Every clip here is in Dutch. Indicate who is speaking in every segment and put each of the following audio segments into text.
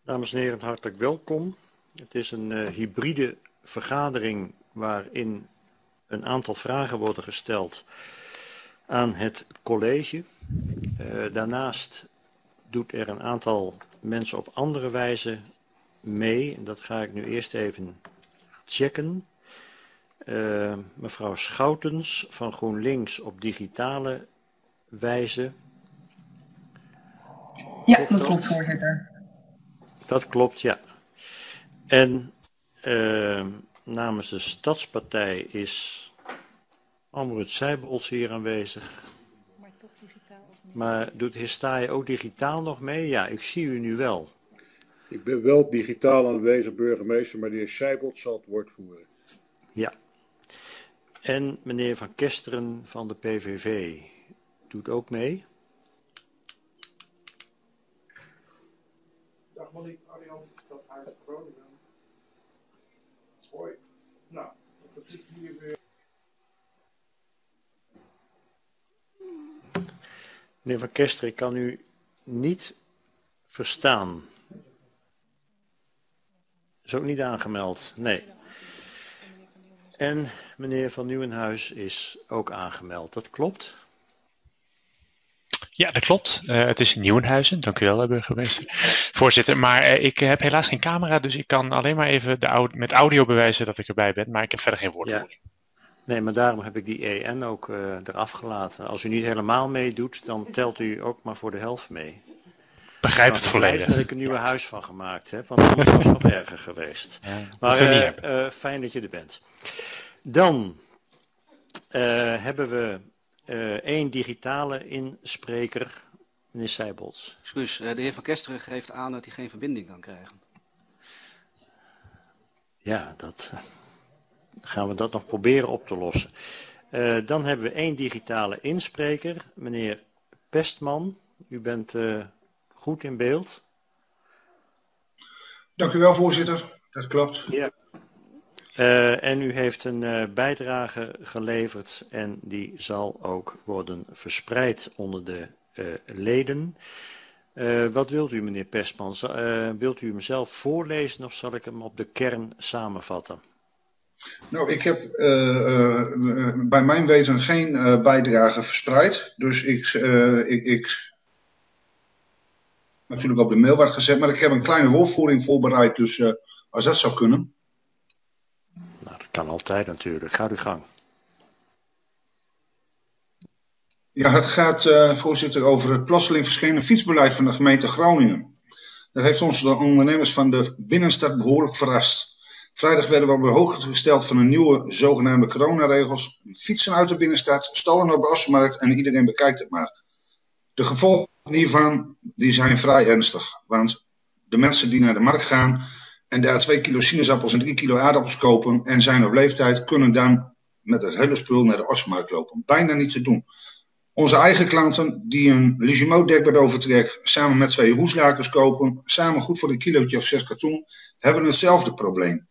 Speaker 1: Dames en heren, hartelijk welkom. Het is een hybride vergadering waarin een aantal vragen worden gesteld aan het college. Daarnaast doet er een aantal mensen op andere wijze mee. En dat ga ik nu eerst even checken. Mevrouw Schoutens van GroenLinks op digitale wijze.
Speaker 2: Ja, dat klopt, voorzitter.
Speaker 1: Dat klopt, ja. En namens de Stadspartij is Amrut Seibolds hier aanwezig.
Speaker 3: Maar toch digitaal of niet?
Speaker 1: Maar doet Hestaje ook digitaal nog mee? Ja, ik zie u nu wel.
Speaker 4: Ik ben wel digitaal aanwezig, burgemeester, maar de heer Seibolds zal het woord voeren.
Speaker 1: Ja. En meneer Van Kesteren van de PVV doet ook mee.
Speaker 5: Dag Monique, Arjan, Stadhuis Groningen. Hoi. Nou, dat is hier weer.
Speaker 1: Meneer Van Kesteren, ik kan u niet verstaan. Is ook niet aangemeld, nee. En meneer Van Nieuwenhuis is ook aangemeld, dat klopt?
Speaker 6: Ja, dat klopt. Het is Nieuwenhuizen, dank u wel, burgemeester. Voorzitter, maar ik heb helaas geen camera, dus ik kan alleen maar even met audio bewijzen dat ik erbij ben, maar ik heb verder geen woordvoering.
Speaker 1: Ja. Nee, maar daarom heb ik die EN ook eraf gelaten. Als u niet helemaal meedoet, dan telt u ook maar voor de helft mee.
Speaker 6: Begrijp het volledig.
Speaker 1: Dat ik een nieuwe huis van gemaakt heb, want anders was het nog erger geweest.
Speaker 6: Ja,
Speaker 1: maar fijn dat je er bent. Dan hebben we 1 digitale inspreker, meneer Seibolds.
Speaker 7: Excuus, de heer Van Kesteren geeft aan dat hij geen verbinding kan krijgen.
Speaker 1: Ja, gaan we dat nog proberen op te lossen. Dan hebben we 1 digitale inspreker, meneer Pestman. U bent goed in beeld.
Speaker 5: Dank u wel, voorzitter. Dat klopt.
Speaker 1: Ja. En u heeft een bijdrage geleverd en die zal ook worden verspreid onder de leden. Wat wilt u, meneer Pestman? Wilt u hem zelf voorlezen of zal ik hem op de kern samenvatten?
Speaker 5: Nou, ik heb bij mijn weten geen bijdrage verspreid. Dus ik natuurlijk op de mail werd gezet, maar ik heb een kleine woordvoering voorbereid. Dus als dat zou kunnen.
Speaker 1: Nou, dat kan altijd natuurlijk. Ga uw gang.
Speaker 5: Ja, het gaat, voorzitter, over het plotseling verschenen fietsbeleid van de gemeente Groningen. Dat heeft ons de ondernemers van de binnenstad behoorlijk verrast. Vrijdag werden we op de hoogte gesteld van een nieuwe zogenaamde coronaregels. Fietsen uit de binnenstad, stallen op de Assenmarkt en iedereen bekijkt het maar. De gevolgen hiervan die zijn vrij ernstig. Want de mensen die naar de markt gaan en daar 2 kilo sinaasappels en 3 kilo aardappels kopen en zijn op leeftijd, kunnen dan met het hele spul naar de Assenmarkt lopen. Bijna niet te doen. Onze eigen klanten die een Ligimo dekbed overtrek samen met 2 hoeslakens kopen, samen goed voor een kilootje of 6 katoen, hebben hetzelfde probleem.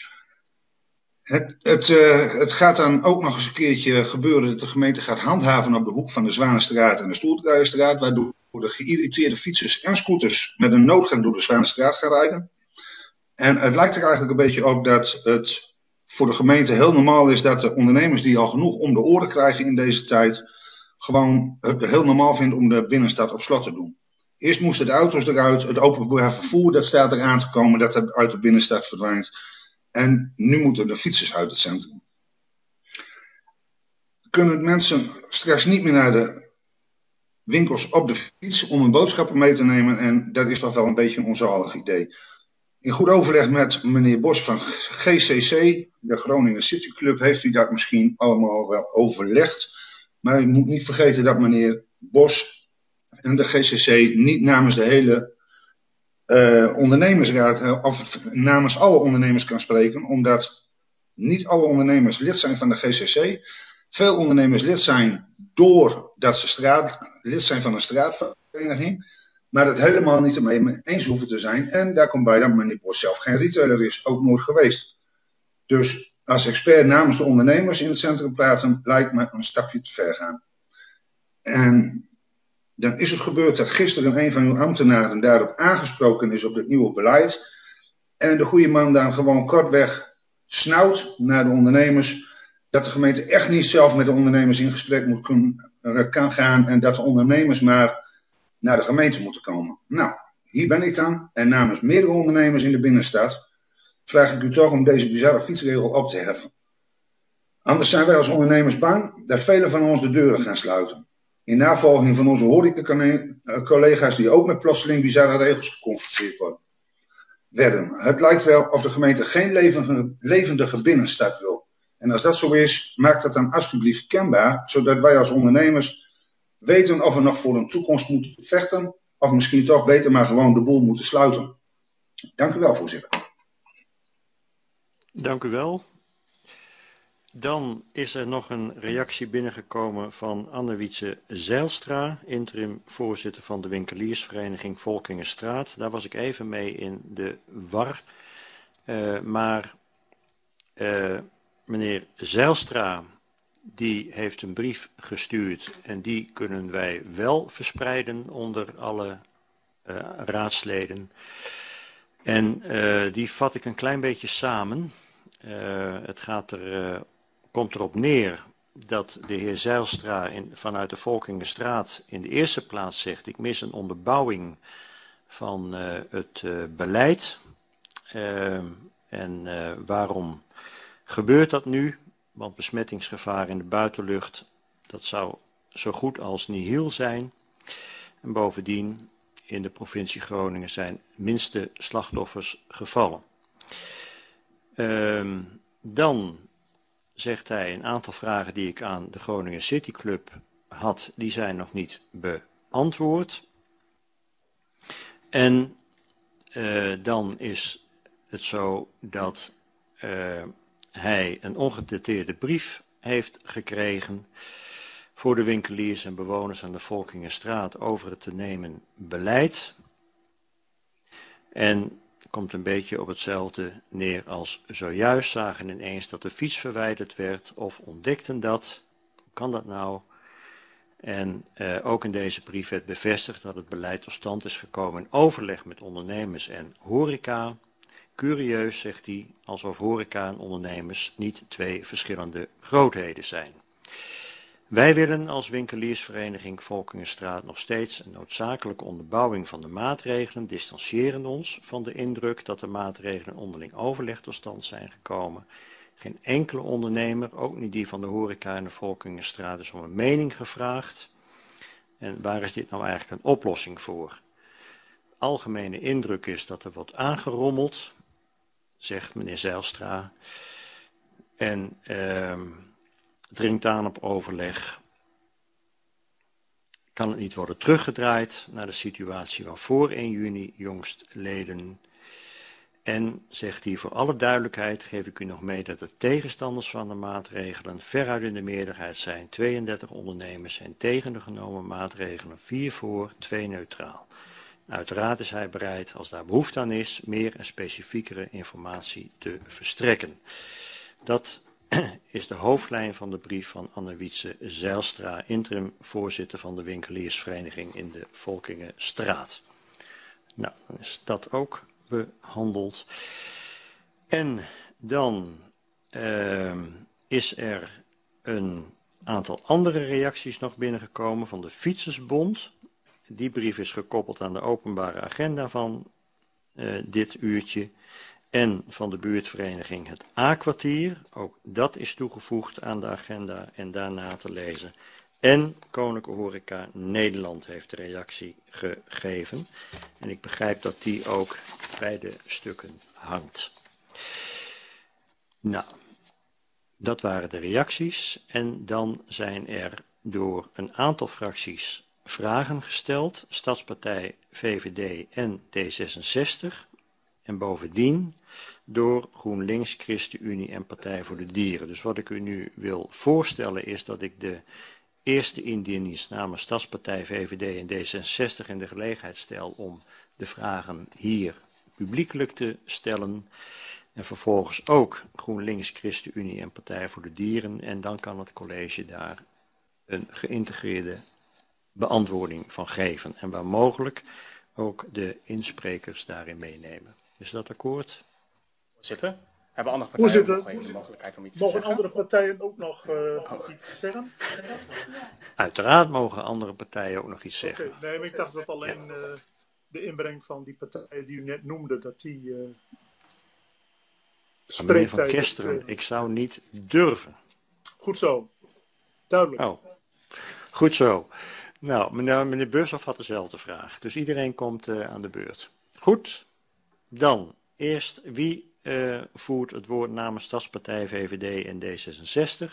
Speaker 5: Het gaat dan ook nog eens een keertje gebeuren dat de gemeente gaat handhaven op de hoek van de Zwanenstraat en de Stoeltruijenstraat, waardoor de geïrriteerde fietsers en scooters met een noodgang door de Zwanenstraat gaan rijden. En het lijkt er eigenlijk een beetje op dat het voor de gemeente heel normaal is dat de ondernemers die al genoeg om de oren krijgen in deze tijd, gewoon het heel normaal vinden om de binnenstad op slot te doen. Eerst moesten de auto's eruit, het openbaar vervoer dat staat eraan te komen, dat het uit de binnenstad verdwijnt. En nu moeten de fietsers uit het centrum. Kunnen mensen straks niet meer naar de winkels op de fiets om hun boodschappen mee te nemen en dat is toch wel een beetje een onzalig idee. In goed overleg met meneer Bos van GCC, de Groningen City Club, heeft u dat misschien allemaal wel overlegd. Maar u moet niet vergeten dat meneer Bos en de GCC niet namens de hele ondernemersraad of namens alle ondernemers kan spreken, omdat niet alle ondernemers lid zijn van de GCC. Veel ondernemers lid zijn doordat ze lid zijn van een straatvereniging, maar het helemaal niet ermee eens hoeven te zijn. En daar komt bij dat meneer Bos zelf geen retailer is, ook nooit geweest. Dus als expert namens de ondernemers in het centrum praten, lijkt me een stapje te ver gaan. En Dan is het gebeurd dat gisteren een van uw ambtenaren daarop aangesproken is op het nieuwe beleid. En de goede man dan gewoon kortweg snauwt naar de ondernemers dat de gemeente echt niet zelf met de ondernemers in gesprek kan gaan en dat de ondernemers maar naar de gemeente moeten komen. Nou, hier ben ik dan en namens meerdere ondernemers in de binnenstad vraag ik u toch om deze bizarre fietsregel op te heffen. Anders zijn wij als ondernemers bang dat velen van ons de deuren gaan sluiten. In navolging van onze horeca-collega's die ook met plotseling bizarre regels geconfronteerd werden. Het lijkt wel of de gemeente geen levendige binnenstad wil. En als dat zo is, maak dat dan alsjeblieft kenbaar, zodat wij als ondernemers weten of we nog voor een toekomst moeten vechten, of misschien toch beter maar gewoon de boel moeten sluiten. Dank u wel, voorzitter.
Speaker 1: Dank u wel. Dan is er nog een reactie binnengekomen van Anne-Wietse Zijlstra, interim voorzitter van de winkeliersvereniging Volkingenstraat. Daar was ik even mee in de war. Maar meneer Zijlstra, die heeft een brief gestuurd en die kunnen wij wel verspreiden onder alle raadsleden. En die vat ik een klein beetje samen. Het komt erop neer dat de heer Zijlstra vanuit de Volkingenstraat in de eerste plaats zegt: ik mis een onderbouwing van het beleid. Waarom gebeurt dat nu? Want besmettingsgevaar in de buitenlucht, dat zou zo goed als nihil zijn. En bovendien, in de provincie Groningen zijn minste slachtoffers gevallen. Dan zegt hij: een aantal vragen die ik aan de Groningen City Club had, die zijn nog niet beantwoord. En dan is het zo dat hij een ongedateerde brief heeft gekregen voor de winkeliers en bewoners aan de Volkingenstraat over het te nemen beleid. En komt een beetje op hetzelfde neer als zojuist. Zagen ineens dat de fiets verwijderd werd of ontdekten dat. Hoe kan dat nou? En ook in deze brief werd bevestigd dat het beleid tot stand is gekomen in overleg met ondernemers en horeca. Curieus, zegt hij, alsof horeca en ondernemers niet twee verschillende grootheden zijn. Wij willen als winkeliersvereniging Volkingenstraat nog steeds een noodzakelijke onderbouwing van de maatregelen, distancieren ons van de indruk dat de maatregelen onderling overleg tot stand zijn gekomen. Geen enkele ondernemer, ook niet die van de horeca en de Volkingenstraat, is om een mening gevraagd. En waar is dit nou eigenlijk een oplossing voor? Algemene indruk is dat er wordt aangerommeld, zegt meneer Zijlstra, en dringt aan op overleg. Kan het niet worden teruggedraaid naar de situatie van voor 1 juni jongstleden? En, zegt hij, voor alle duidelijkheid geef ik u nog mee dat de tegenstanders van de maatregelen veruit in de meerderheid zijn. 32 ondernemers zijn tegen de genomen maatregelen, 4 voor, 2 neutraal. Uiteraard is hij bereid, als daar behoefte aan is, meer en specifiekere informatie te verstrekken. Dat is de hoofdlijn van de brief van Anne-Wietse Zijlstra, interim voorzitter van de winkeliersvereniging in de Volkingenstraat. Nou, dan is dat ook behandeld. En dan is er een aantal andere reacties nog binnengekomen van de Fietsersbond. Die brief is gekoppeld aan de openbare agenda van dit uurtje. En van de buurtvereniging het A-kwartier. Ook dat is toegevoegd aan de agenda en daarna te lezen. En Koninklijke Horeca Nederland heeft de reactie gegeven. En ik begrijp dat die ook bij de stukken hangt. Nou, dat waren de reacties. En dan zijn er door een aantal fracties vragen gesteld. Stadspartij, VVD en D66. En bovendien door GroenLinks, ChristenUnie en Partij voor de Dieren. Dus wat ik u nu wil voorstellen is dat ik de eerste indieners namens Stadspartij, VVD en D66 in de gelegenheid stel om de vragen hier publiekelijk te stellen. En vervolgens ook GroenLinks, ChristenUnie en Partij voor de Dieren. En dan kan het college daar een geïntegreerde beantwoording van geven. En waar mogelijk ook de insprekers daarin meenemen. Is dat akkoord?
Speaker 8: Voorzitter, hebben andere partijen nog even de mogelijkheid om iets te zeggen?
Speaker 4: Mogen andere partijen ook nog iets zeggen?
Speaker 1: Uiteraard mogen andere partijen ook nog iets zeggen.
Speaker 4: Okay, nee, maar ik dacht dat alleen de inbreng van die partijen die u net noemde, dat die
Speaker 1: Meneer Van Kesteren, ik zou niet durven.
Speaker 4: Goed zo. Duidelijk.
Speaker 1: Oh, goed zo. Nou, meneer Beurshoff had dezelfde vraag. Dus iedereen komt aan de beurt. Goed. Dan, eerst wie voert het woord namens Stadspartij, VVD en D66?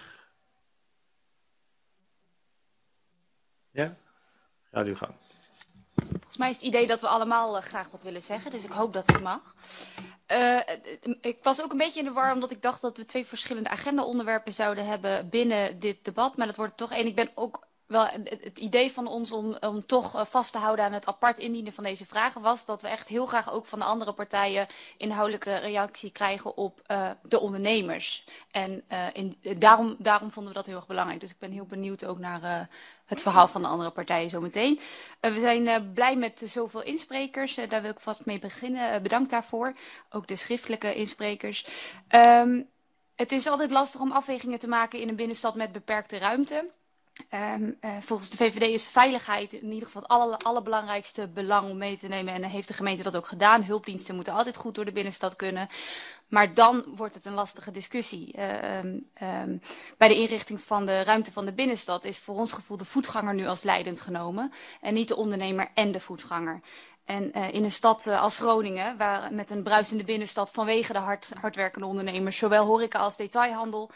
Speaker 1: Ja? Gaat uw gang.
Speaker 9: Volgens mij is het idee dat we allemaal graag wat willen zeggen, dus ik hoop dat het mag. Ik was ook een beetje in de war, omdat ik dacht dat we 2 verschillende agenda-onderwerpen zouden hebben binnen dit debat. Maar dat wordt er toch één. Ik ben ook wel het idee van ons om toch vast te houden aan het apart indienen van deze vragen was dat we echt heel graag ook van de andere partijen inhoudelijke reactie krijgen op de ondernemers. En daarom vonden we dat heel erg belangrijk. Dus ik ben heel benieuwd ook naar het verhaal van de andere partijen zometeen. We zijn blij met zoveel insprekers. Daar wil ik vast mee beginnen. Bedankt daarvoor. Ook de schriftelijke insprekers. Het is altijd lastig om afwegingen te maken in een binnenstad met beperkte ruimte. Volgens de VVD is veiligheid in ieder geval het allerbelangrijkste belang om mee te nemen. En heeft de gemeente dat ook gedaan. Hulpdiensten moeten altijd goed door de binnenstad kunnen. Maar dan wordt het een lastige discussie. Bij de inrichting van de ruimte van de binnenstad is voor ons gevoel de voetganger nu als leidend genomen. En niet de ondernemer en de voetganger. En in een stad als Groningen, waar met een bruisende binnenstad vanwege de hardwerkende ondernemers, zowel horeca als detailhandel,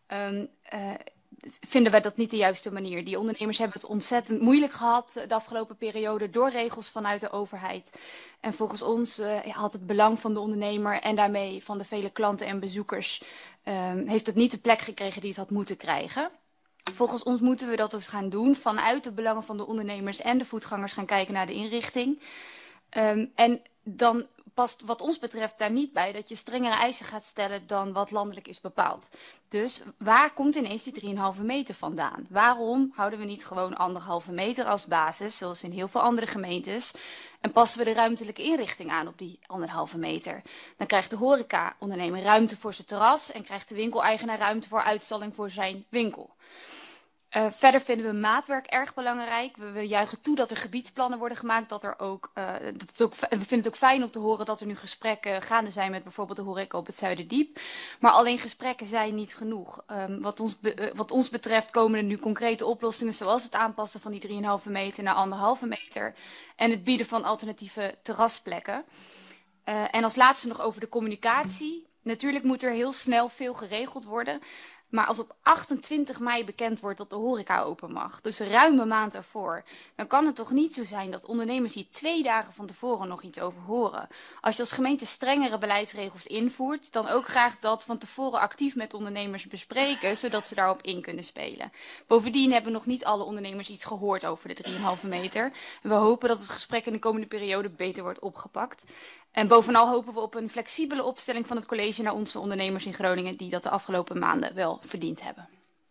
Speaker 9: vinden wij dat niet de juiste manier. Die ondernemers hebben het ontzettend moeilijk gehad de afgelopen periode door regels vanuit de overheid. En volgens ons had het belang van de ondernemer en daarmee van de vele klanten en bezoekers heeft het niet de plek gekregen die het had moeten krijgen. Volgens ons moeten we dat dus gaan doen vanuit de belangen van de ondernemers en de voetgangers gaan kijken naar de inrichting. En dan past wat ons betreft daar niet bij dat je strengere eisen gaat stellen dan wat landelijk is bepaald. Dus waar komt ineens die 3,5 meter vandaan? Waarom houden we niet gewoon 1,5 meter als basis, zoals in heel veel andere gemeentes, en passen we de ruimtelijke inrichting aan op die 1,5 meter? Dan krijgt de horeca-ondernemer ruimte voor zijn terras en krijgt de winkeleigenaar ruimte voor uitstalling voor zijn winkel. Verder vinden we maatwerk erg belangrijk. We juichen toe dat er gebiedsplannen worden gemaakt. We vinden het ook fijn om te horen dat er nu gesprekken gaande zijn met bijvoorbeeld de horeca op het Zuiderdiep. Maar alleen gesprekken zijn niet genoeg. Wat ons betreft komen er nu concrete oplossingen zoals het aanpassen van die 3,5 meter naar 1,5 meter. En het bieden van alternatieve terrasplekken. En als laatste nog over de communicatie. Natuurlijk moet er heel snel veel geregeld worden. Maar als op 28 mei bekend wordt dat de horeca open mag, dus ruim een maand ervoor, dan kan het toch niet zo zijn dat ondernemers hier 2 dagen van tevoren nog iets over horen. Als je als gemeente strengere beleidsregels invoert, dan ook graag dat van tevoren actief met ondernemers bespreken, zodat ze daarop in kunnen spelen. Bovendien hebben nog niet alle ondernemers iets gehoord over de 3,5 meter. We hopen dat het gesprek in de komende periode beter wordt opgepakt. En bovenal hopen we op een flexibele opstelling van het college naar onze ondernemers in Groningen die dat de afgelopen maanden wel verdiend hebben.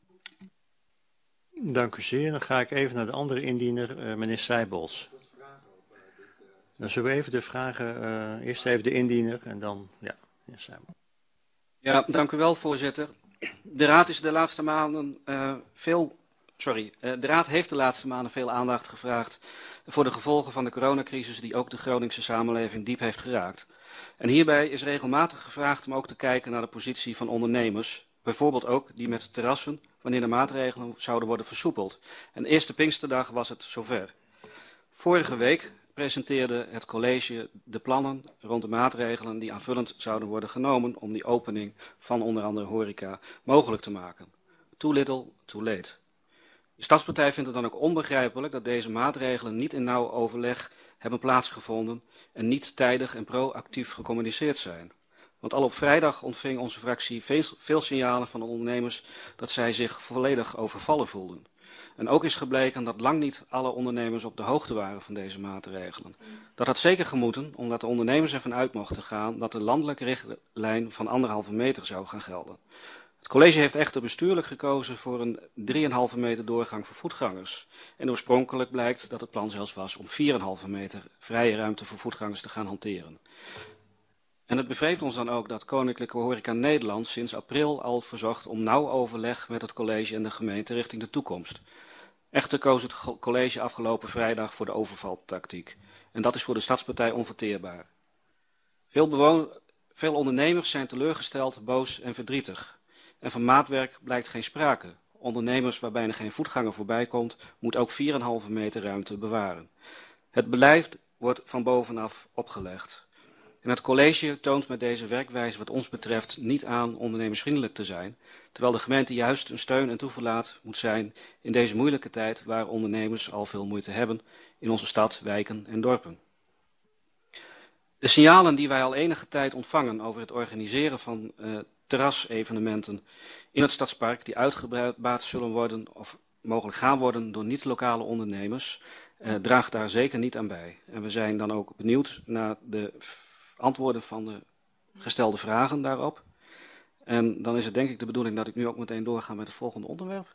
Speaker 1: Dank u zeer. Dan ga ik even naar de andere indiener, meneer Seibols. Dan zullen we even de vragen, eerst even de indiener en dan, ja, meneer Seibols.
Speaker 7: Ja, dank u wel, voorzitter. De Raad is de laatste maanden de Raad heeft de laatste maanden veel aandacht gevraagd voor de gevolgen van de coronacrisis die ook de Groningse samenleving diep heeft geraakt. En hierbij is regelmatig gevraagd om ook te kijken naar de positie van ondernemers, bijvoorbeeld ook die met terrassen, wanneer de maatregelen zouden worden versoepeld. En eerste Pinksterdag was het zover. Vorige week presenteerde het college de plannen rond de maatregelen die aanvullend zouden worden genomen om die opening van onder andere horeca mogelijk te maken. Too little, too late. De Stadspartij vindt het dan ook onbegrijpelijk dat deze maatregelen niet in nauw overleg hebben plaatsgevonden en niet tijdig en proactief gecommuniceerd zijn. Want al op vrijdag ontving onze fractie veel signalen van de ondernemers dat zij zich volledig overvallen voelden. En ook is gebleken dat lang niet alle ondernemers op de hoogte waren van deze maatregelen. Dat had zeker gemoeten, omdat de ondernemers ervan uit mochten gaan dat de landelijke richtlijn van 1,5 meter zou gaan gelden. Het college heeft echter bestuurlijk gekozen voor een 3,5 meter doorgang voor voetgangers. En oorspronkelijk blijkt dat het plan zelfs was om 4,5 meter vrije ruimte voor voetgangers te gaan hanteren. En het bevreemdt ons dan ook dat Koninklijke Horeca Nederland sinds april al verzocht om nauw overleg met het college en de gemeente richting de toekomst. Echter koos het college afgelopen vrijdag voor de overvaltactiek. En dat is voor de Stadspartij onverteerbaar. Veel ondernemers zijn teleurgesteld, boos en verdrietig. En van maatwerk blijkt geen sprake. Ondernemers waarbij er geen voetganger voorbij komt, moet ook 4,5 meter ruimte bewaren. Het beleid wordt van bovenaf opgelegd. En het college toont met deze werkwijze wat ons betreft niet aan ondernemersvriendelijk te zijn, terwijl de gemeente juist een steun en toeverlaat moet zijn in deze moeilijke tijd waar ondernemers al veel moeite hebben in onze stad, wijken en dorpen. De signalen die wij al enige tijd ontvangen over het organiseren van terrasevenementen in het Stadspark, die uitgebaat zullen worden of mogelijk gaan worden door niet-lokale ondernemers, draagt daar zeker niet aan bij. En we zijn dan ook benieuwd naar de antwoorden van de gestelde vragen daarop. En dan is het denk ik de bedoeling dat ik nu ook meteen doorga met het volgende onderwerp.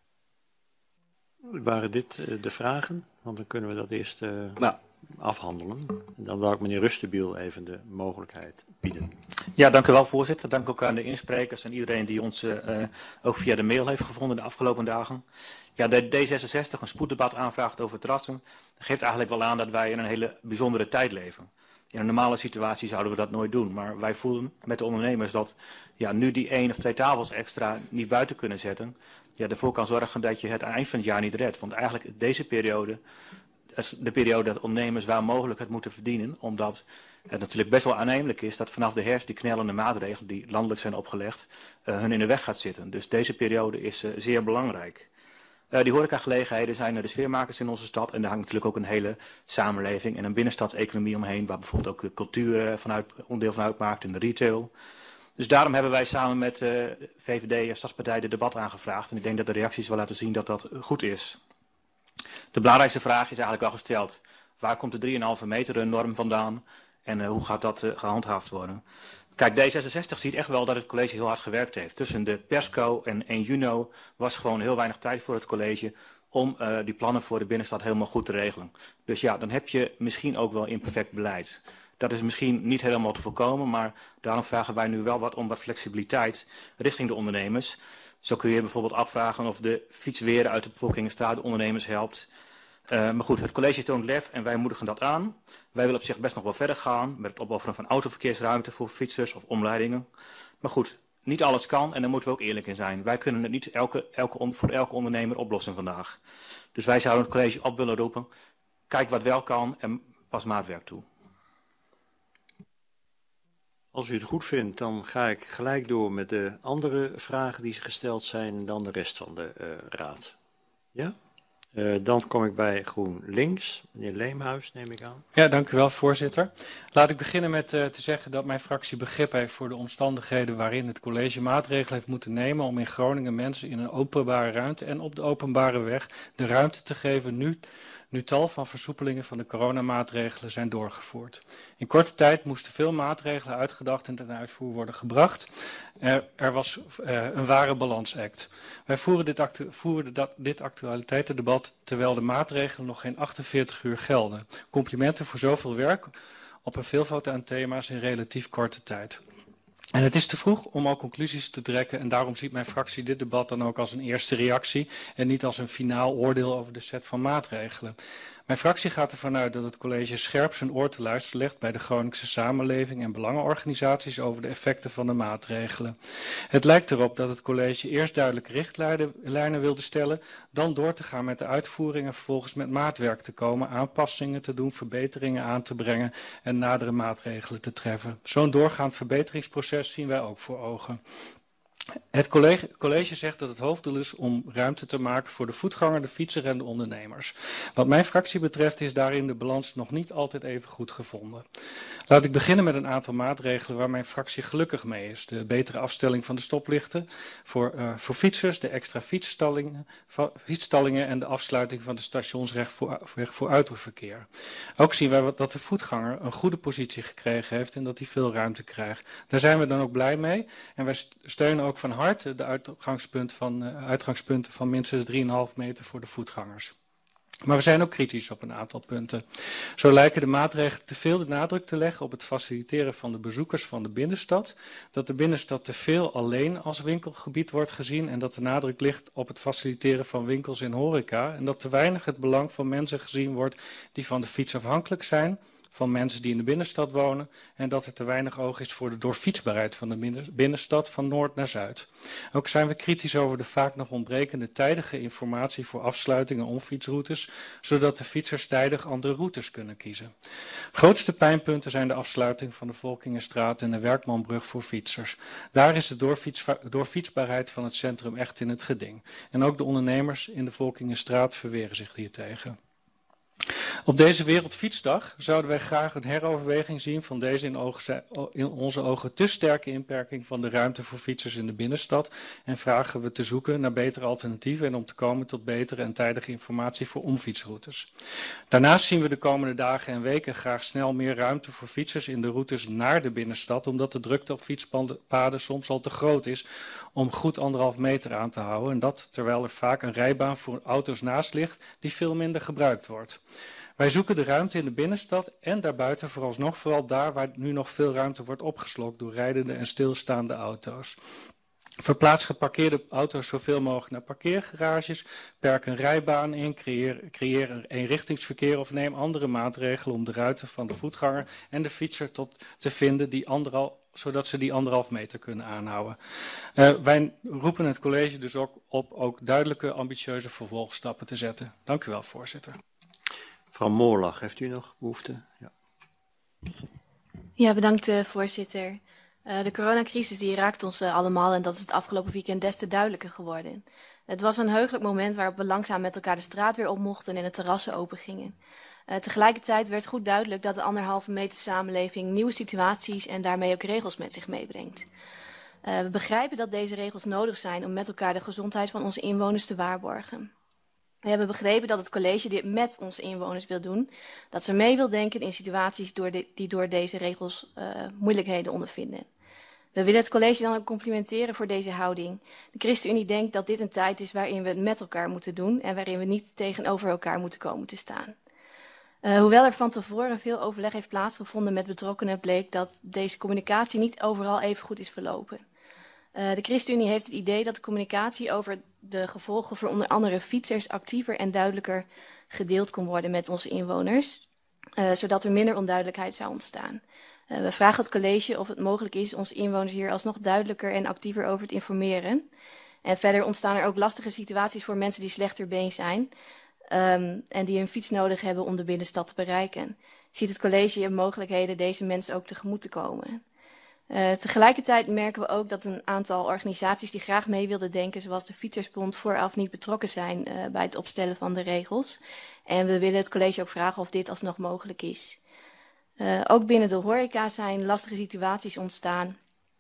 Speaker 1: Waren dit de vragen? Want dan kunnen we dat eerst afhandelen. En dan wil ik meneer Rustenbiel even de mogelijkheid bieden.
Speaker 10: Ja, dank u wel voorzitter. Dank ook aan de insprekers en iedereen die ons ook via de mail heeft gevonden de afgelopen dagen. Ja, de D66 een spoeddebat aanvraagt over terrassen geeft eigenlijk wel aan dat wij in een hele bijzondere tijd leven. In een normale situatie zouden we dat nooit doen, maar wij voelen met de ondernemers dat nu die 1 of 2 tafels extra niet buiten kunnen zetten, ervoor kan zorgen dat je het aan het eind van het jaar niet redt. Want eigenlijk deze periode is de periode dat ondernemers waar mogelijk het moeten verdienen, omdat het natuurlijk best wel aannemelijk is dat vanaf de herfst die knellende maatregelen die landelijk zijn opgelegd, hun in de weg gaat zitten. Dus deze periode is zeer belangrijk. Die horecagelegenheden zijn de sfeermakers in onze stad en daar hangt natuurlijk ook een hele samenleving en een binnenstadseconomie omheen, waar bijvoorbeeld ook de cultuur onderdeel van uitmaakt en de retail. Dus daarom hebben wij samen met VVD en Stadspartij de debat aangevraagd en ik denk dat de reacties wel laten zien dat dat goed is. De belangrijkste vraag is eigenlijk al gesteld, waar komt de 3,5 meter norm vandaan en hoe gaat dat gehandhaafd worden? Kijk, D66 ziet echt wel dat het college heel hard gewerkt heeft. Tussen de persco en 1 juni was gewoon heel weinig tijd voor het college om die plannen voor de binnenstad helemaal goed te regelen. Dus ja, dan heb je misschien ook wel imperfect beleid. Dat is misschien niet helemaal te voorkomen, maar daarom vragen wij nu wel om wat flexibiliteit richting de ondernemers. Zo kun je bijvoorbeeld afvragen of de fietsweren uit de bevolkingsstraat de ondernemers helpt. Maar goed, het college toont lef en wij moedigen dat aan. Wij willen op zich best nog wel verder gaan met het opofferen van autoverkeersruimte voor fietsers of omleidingen. Maar goed, niet alles kan en daar moeten we ook eerlijk in zijn. Wij kunnen het niet voor elke ondernemer oplossen vandaag. Dus wij zouden het college op willen roepen. Kijk wat wel kan en pas maatwerk toe.
Speaker 1: Als u het goed vindt, dan ga ik gelijk door met de andere vragen die gesteld zijn en dan de rest van de raad. Ja? Dan kom ik bij GroenLinks. Meneer Leemhuis, neem ik aan.
Speaker 11: Ja, dank u wel, voorzitter. Laat ik beginnen met te zeggen dat mijn fractie begrip heeft voor de omstandigheden waarin het college maatregelen heeft moeten nemen om in Groningen mensen in een openbare ruimte en op de openbare weg de ruimte te geven nu tal van versoepelingen van de coronamaatregelen zijn doorgevoerd. In korte tijd moesten veel maatregelen uitgedacht en ten uitvoer worden gebracht. Er was een ware balansact. Wij voeren dit actualiteitendebat terwijl de maatregelen nog geen 48 uur gelden. Complimenten voor zoveel werk op een veelvoud aan thema's in relatief korte tijd. En het is te vroeg om al conclusies te trekken en daarom ziet mijn fractie dit debat dan ook als een eerste reactie en niet als een finaal oordeel over de set van maatregelen. Mijn fractie gaat ervan uit dat het college scherp zijn oor te luisteren legt bij de Groningse samenleving en belangenorganisaties over de effecten van de maatregelen. Het lijkt erop dat het college eerst duidelijke richtlijnen wilde stellen, dan door te gaan met de uitvoering en vervolgens met maatwerk te komen, aanpassingen te doen, verbeteringen aan te brengen en nadere maatregelen te treffen. Zo'n doorgaand verbeteringsproces zien wij ook voor ogen. Het college zegt dat het hoofddoel is om ruimte te maken voor de voetganger, de fietser en de ondernemers. Wat mijn fractie betreft is daarin de balans nog niet altijd even goed gevonden. Laat ik beginnen met een aantal maatregelen waar mijn fractie gelukkig mee is. De betere afstelling van de stoplichten voor fietsers, de extra fietsstallingen en de afsluiting van de stationsweg voor autoverkeer. Ook zien wij dat de voetganger een goede positie gekregen heeft en dat hij veel ruimte krijgt. Daar zijn we dan ook blij mee en wij steunen ook van harte de uitgangspunten van minstens 3,5 meter voor de voetgangers. Maar we zijn ook kritisch op een aantal punten. Zo lijken de maatregelen te veel de nadruk te leggen op het faciliteren van de bezoekers van de binnenstad. Dat de binnenstad te veel alleen als winkelgebied wordt gezien en dat de nadruk ligt op het faciliteren van winkels en horeca. En dat te weinig het belang van mensen gezien wordt die van de fiets afhankelijk zijn, van mensen die in de binnenstad wonen en dat er te weinig oog is voor de doorfietsbaarheid van de binnenstad van noord naar zuid. Ook zijn we kritisch over de vaak nog ontbrekende tijdige informatie voor afsluiting en omfietsroutes, zodat de fietsers tijdig andere routes kunnen kiezen. Grootste pijnpunten zijn de afsluiting van de Volkingenstraat en de Werkmanbrug voor fietsers. Daar is de doorfietsbaarheid van het centrum echt in het geding. En ook de ondernemers in de Volkingenstraat verweren zich hiertegen. Op deze Wereldfietsdag zouden wij graag een heroverweging zien van deze in onze ogen te sterke inperking van de ruimte voor fietsers in de binnenstad en vragen we te zoeken naar betere alternatieven en om te komen tot betere en tijdige informatie voor omfietsroutes. Daarnaast zien we de komende dagen en weken graag snel meer ruimte voor fietsers in de routes naar de binnenstad, omdat de drukte op fietspaden soms al te groot is om goed 1,5 meter aan te houden en dat terwijl er vaak een rijbaan voor auto's naast ligt die veel minder gebruikt wordt. Wij zoeken de ruimte in de binnenstad en daarbuiten vooral daar waar nu nog veel ruimte wordt opgeslokt door rijdende en stilstaande auto's. Verplaats geparkeerde auto's zoveel mogelijk naar parkeergarages, perk een rijbaan in, creëer een eenrichtingsverkeer of neem andere maatregelen om de ruimte van de voetganger en de fietser te vinden zodat ze die 1,5 meter kunnen aanhouden. Wij roepen het college dus ook op ook duidelijke, ambitieuze vervolgstappen te zetten. Dank u wel, voorzitter.
Speaker 1: Mevrouw Moorlag, heeft u nog behoefte? Ja.
Speaker 12: Ja, bedankt voorzitter. De coronacrisis die raakt ons allemaal en dat is het afgelopen weekend des te duidelijker geworden. Het was een heugelijk moment waarop we langzaam met elkaar de straat weer op mochten en de terrassen open gingen. Tegelijkertijd werd goed duidelijk dat de 1,5 meter samenleving nieuwe situaties en daarmee ook regels met zich meebrengt. We begrijpen dat deze regels nodig zijn om met elkaar de gezondheid van onze inwoners te waarborgen. We hebben begrepen dat het college dit met onze inwoners wil doen. Dat ze mee wil denken in situaties die door deze regels moeilijkheden ondervinden. We willen het college dan ook complimenteren voor deze houding. De ChristenUnie denkt dat dit een tijd is waarin we het met elkaar moeten doen en waarin we niet tegenover elkaar moeten komen te staan. Hoewel er van tevoren veel overleg heeft plaatsgevonden met betrokkenen, bleek dat deze communicatie niet overal even goed is verlopen. De ChristenUnie heeft het idee dat de communicatie over de gevolgen voor onder andere fietsers actiever en duidelijker gedeeld kon worden met onze inwoners, zodat er minder onduidelijkheid zou ontstaan. We vragen het college of het mogelijk is onze inwoners hier alsnog duidelijker en actiever over te informeren. En verder ontstaan er ook lastige situaties voor mensen die slechter been zijn en die een fiets nodig hebben om de binnenstad te bereiken. Ziet het college mogelijkheden deze mensen ook tegemoet te komen. Tegelijkertijd merken we ook dat een aantal organisaties die graag mee wilden denken, zoals de Fietsersbond, vooraf niet betrokken zijn bij het opstellen van de regels. En we willen het college ook vragen of dit alsnog mogelijk is. Ook binnen de horeca zijn lastige situaties ontstaan.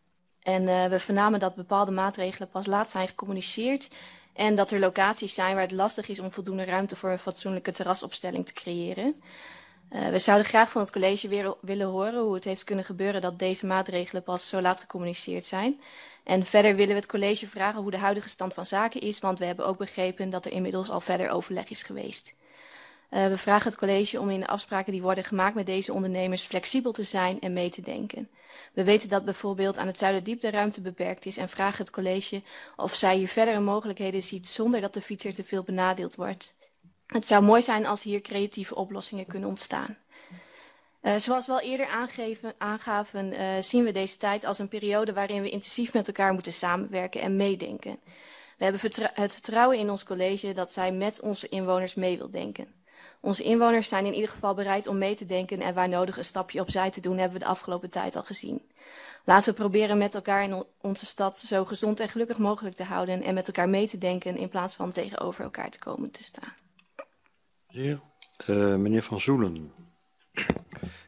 Speaker 12: En we vernamen dat bepaalde maatregelen pas laat zijn gecommuniceerd. En dat er locaties zijn waar het lastig is om voldoende ruimte voor een fatsoenlijke terrasopstelling te creëren. We zouden graag van het college weer willen horen hoe het heeft kunnen gebeuren dat deze maatregelen pas zo laat gecommuniceerd zijn. En verder willen we het college vragen hoe de huidige stand van zaken is, want we hebben ook begrepen dat er inmiddels al verder overleg is geweest. We vragen het college om in de afspraken die worden gemaakt met deze ondernemers flexibel te zijn en mee te denken. We weten dat bijvoorbeeld aan het Zuiderdiep de ruimte beperkt is en vragen het college of zij hier verdere mogelijkheden ziet zonder dat de fietser te veel benadeeld wordt. Het zou mooi zijn als hier creatieve oplossingen kunnen ontstaan. Zoals we al eerder aangaven, zien we deze tijd als een periode waarin we intensief met elkaar moeten samenwerken en meedenken. We hebben het vertrouwen in ons college dat zij met onze inwoners mee wil denken. Onze inwoners zijn in ieder geval bereid om mee te denken en waar nodig een stapje opzij te doen, hebben we de afgelopen tijd al gezien. Laten we proberen met elkaar in onze stad zo gezond en gelukkig mogelijk te houden en met elkaar mee te denken in plaats van tegenover elkaar te komen te staan.
Speaker 1: Meneer Van Zoelen.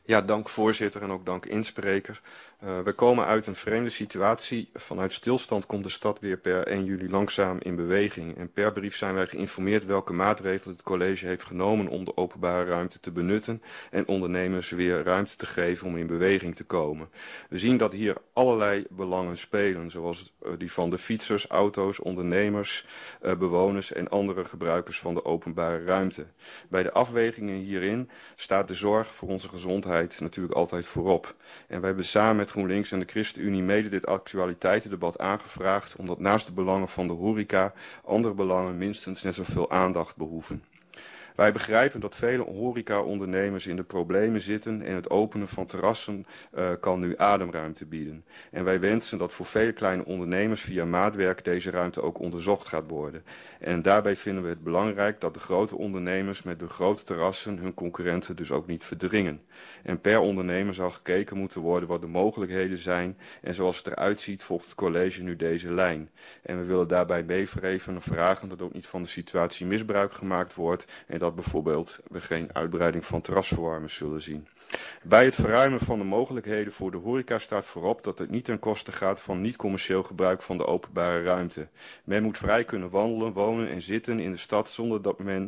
Speaker 13: Ja, dank voorzitter en ook dank inspreker. We komen uit een vreemde situatie. Vanuit stilstand komt de stad weer per 1 juli langzaam in beweging. En per brief zijn wij geïnformeerd welke maatregelen het college heeft genomen om de openbare ruimte te benutten en ondernemers weer ruimte te geven om in beweging te komen. We zien dat hier allerlei belangen spelen, zoals die van de fietsers, auto's, ondernemers, bewoners en andere gebruikers van de openbare ruimte. Bij de afwegingen hierin staat de zorg voor onze gezondheid natuurlijk altijd voorop. En wij hebben samen met GroenLinks en de ChristenUnie mede dit actualiteitendebat aangevraagd, omdat naast de belangen van de horeca andere belangen minstens net zoveel aandacht behoeven. Wij begrijpen dat vele horeca-ondernemers in de problemen zitten en het openen van terrassen kan nu ademruimte bieden. En wij wensen dat voor vele kleine ondernemers via maatwerk deze ruimte ook onderzocht gaat worden. En daarbij vinden we het belangrijk dat de grote ondernemers met de grote terrassen hun concurrenten dus ook niet verdringen. En per ondernemer zal gekeken moeten worden wat de mogelijkheden zijn en zoals het eruit ziet volgt het college nu deze lijn. En we willen daarbij meevreven vragen dat ook niet van de situatie misbruik gemaakt wordt en dat bijvoorbeeld we geen uitbreiding van terrasverwarmers zullen zien. Bij het verruimen van de mogelijkheden voor de horeca staat voorop dat het niet ten koste gaat van niet-commercieel gebruik van de openbare ruimte. Men moet vrij kunnen wandelen, wonen en zitten in de stad zonder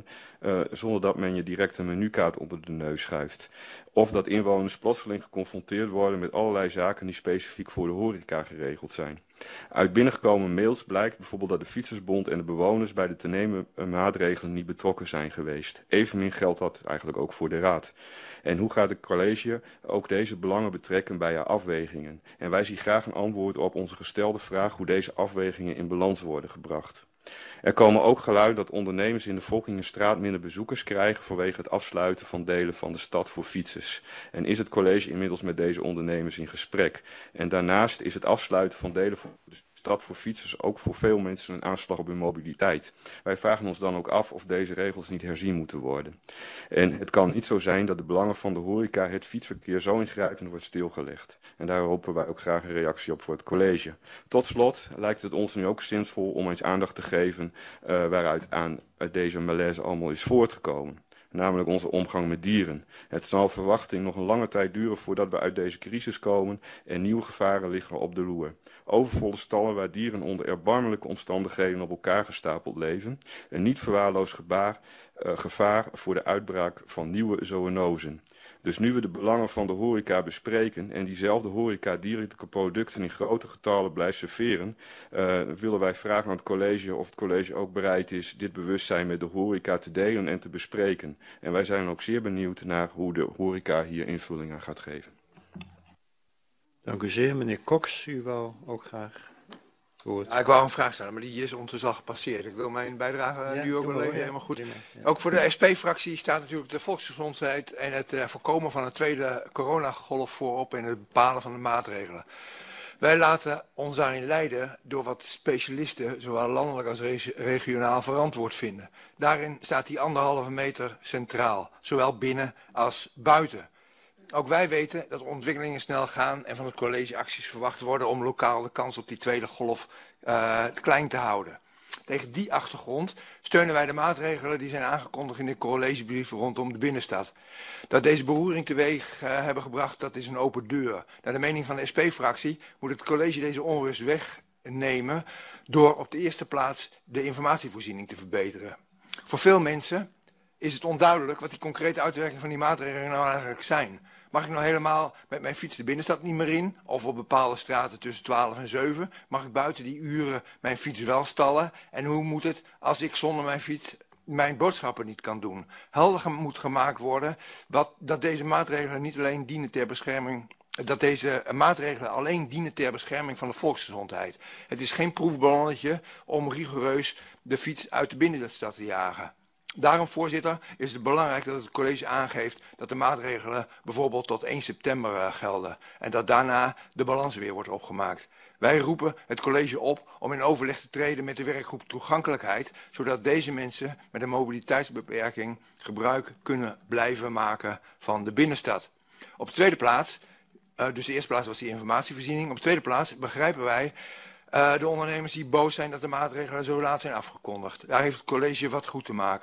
Speaker 13: dat men je direct een menukaart onder de neus schuift. Of dat inwoners plotseling geconfronteerd worden met allerlei zaken die specifiek voor de horeca geregeld zijn. Uit binnengekomen mails blijkt bijvoorbeeld dat de Fietsersbond en de bewoners bij de te nemen maatregelen niet betrokken zijn geweest. Evenmin geldt dat eigenlijk ook voor de Raad. En hoe gaat het college ook deze belangen betrekken bij haar afwegingen? En wij zien graag een antwoord op onze gestelde vraag hoe deze afwegingen in balans worden gebracht. Er komen ook geluiden dat ondernemers in de Volkingenstraat minder bezoekers krijgen vanwege het afsluiten van delen van de stad voor fietsers. En is het college inmiddels met deze ondernemers in gesprek. En daarnaast is het afsluiten van delen van de stad voor fietsers ook voor veel mensen een aanslag op hun mobiliteit. Wij vragen ons dan ook af of deze regels niet herzien moeten worden. En het kan niet zo zijn dat de belangen van de horeca het fietsverkeer zo ingrijpend wordt stilgelegd. En daar hopen wij ook graag een reactie op voor het college. Tot slot lijkt het ons nu ook zinvol om eens aandacht te geven waaruit aan deze malaise allemaal is voortgekomen. Namelijk onze omgang met dieren. Het zal verwachting nog een lange tijd duren voordat we uit deze crisis komen en nieuwe gevaren liggen op de loer. Overvolle stallen waar dieren onder erbarmelijke omstandigheden op elkaar gestapeld leven. Een niet verwaarloosd gevaar voor de uitbraak van nieuwe zoonosen. Dus nu we de belangen van de horeca bespreken en diezelfde horeca dierlijke producten in grote getallen blijft serveren, willen wij vragen aan het college of het college ook bereid is dit bewustzijn met de horeca te delen en te bespreken. En wij zijn ook zeer benieuwd naar hoe de horeca hier invulling aan gaat geven.
Speaker 1: Dank u zeer, meneer Cox. U wou ook graag woord.
Speaker 14: Ja, ik wou een vraag stellen, maar die is ondertussen al gepasseerd. Ik wil mijn bijdrage nu ook wel even helemaal goed. Ja. Ook voor de SP-fractie staat natuurlijk de volksgezondheid en het voorkomen van een tweede coronagolf voorop en het bepalen van de maatregelen. Wij laten ons daarin leiden door wat specialisten, zowel landelijk als regionaal, verantwoord vinden. Daarin staat die 1,5 meter centraal, zowel binnen als buiten. Ook wij weten dat ontwikkelingen snel gaan en van het college acties verwacht worden om lokaal de kans op die tweede golf klein te houden. Tegen die achtergrond steunen wij de maatregelen die zijn aangekondigd in de collegebrief rondom de binnenstad. Dat deze beroering teweeg hebben gebracht, dat is een open deur. Naar de mening van de SP-fractie moet het college deze onrust wegnemen door op de eerste plaats de informatievoorziening te verbeteren. Voor veel mensen is het onduidelijk wat die concrete uitwerking van die maatregelen nou eigenlijk zijn. Mag ik nou helemaal met mijn fiets de binnenstad niet meer in? Of op bepaalde straten tussen 12 en 7? Mag ik buiten die uren mijn fiets wel stallen? En hoe moet het als ik zonder mijn fiets mijn boodschappen niet kan doen? Helder moet gemaakt worden dat deze maatregelen niet alleen dienen ter bescherming. Dat deze maatregelen alleen dienen ter bescherming van de volksgezondheid. Het is geen proefballonnetje om rigoureus de fiets uit de binnenstad te jagen. Daarom, voorzitter, is het belangrijk dat het college aangeeft dat de maatregelen bijvoorbeeld tot 1 september gelden en dat daarna de balans weer wordt opgemaakt. Wij roepen het college op om in overleg te treden met de werkgroep toegankelijkheid, zodat deze mensen met een mobiliteitsbeperking gebruik kunnen blijven maken van de binnenstad. Op de tweede plaats, dus de eerste plaats was die informatievoorziening, op de tweede plaats begrijpen wij de ondernemers die boos zijn dat de maatregelen zo laat zijn afgekondigd. Daar heeft het college wat goed te maken.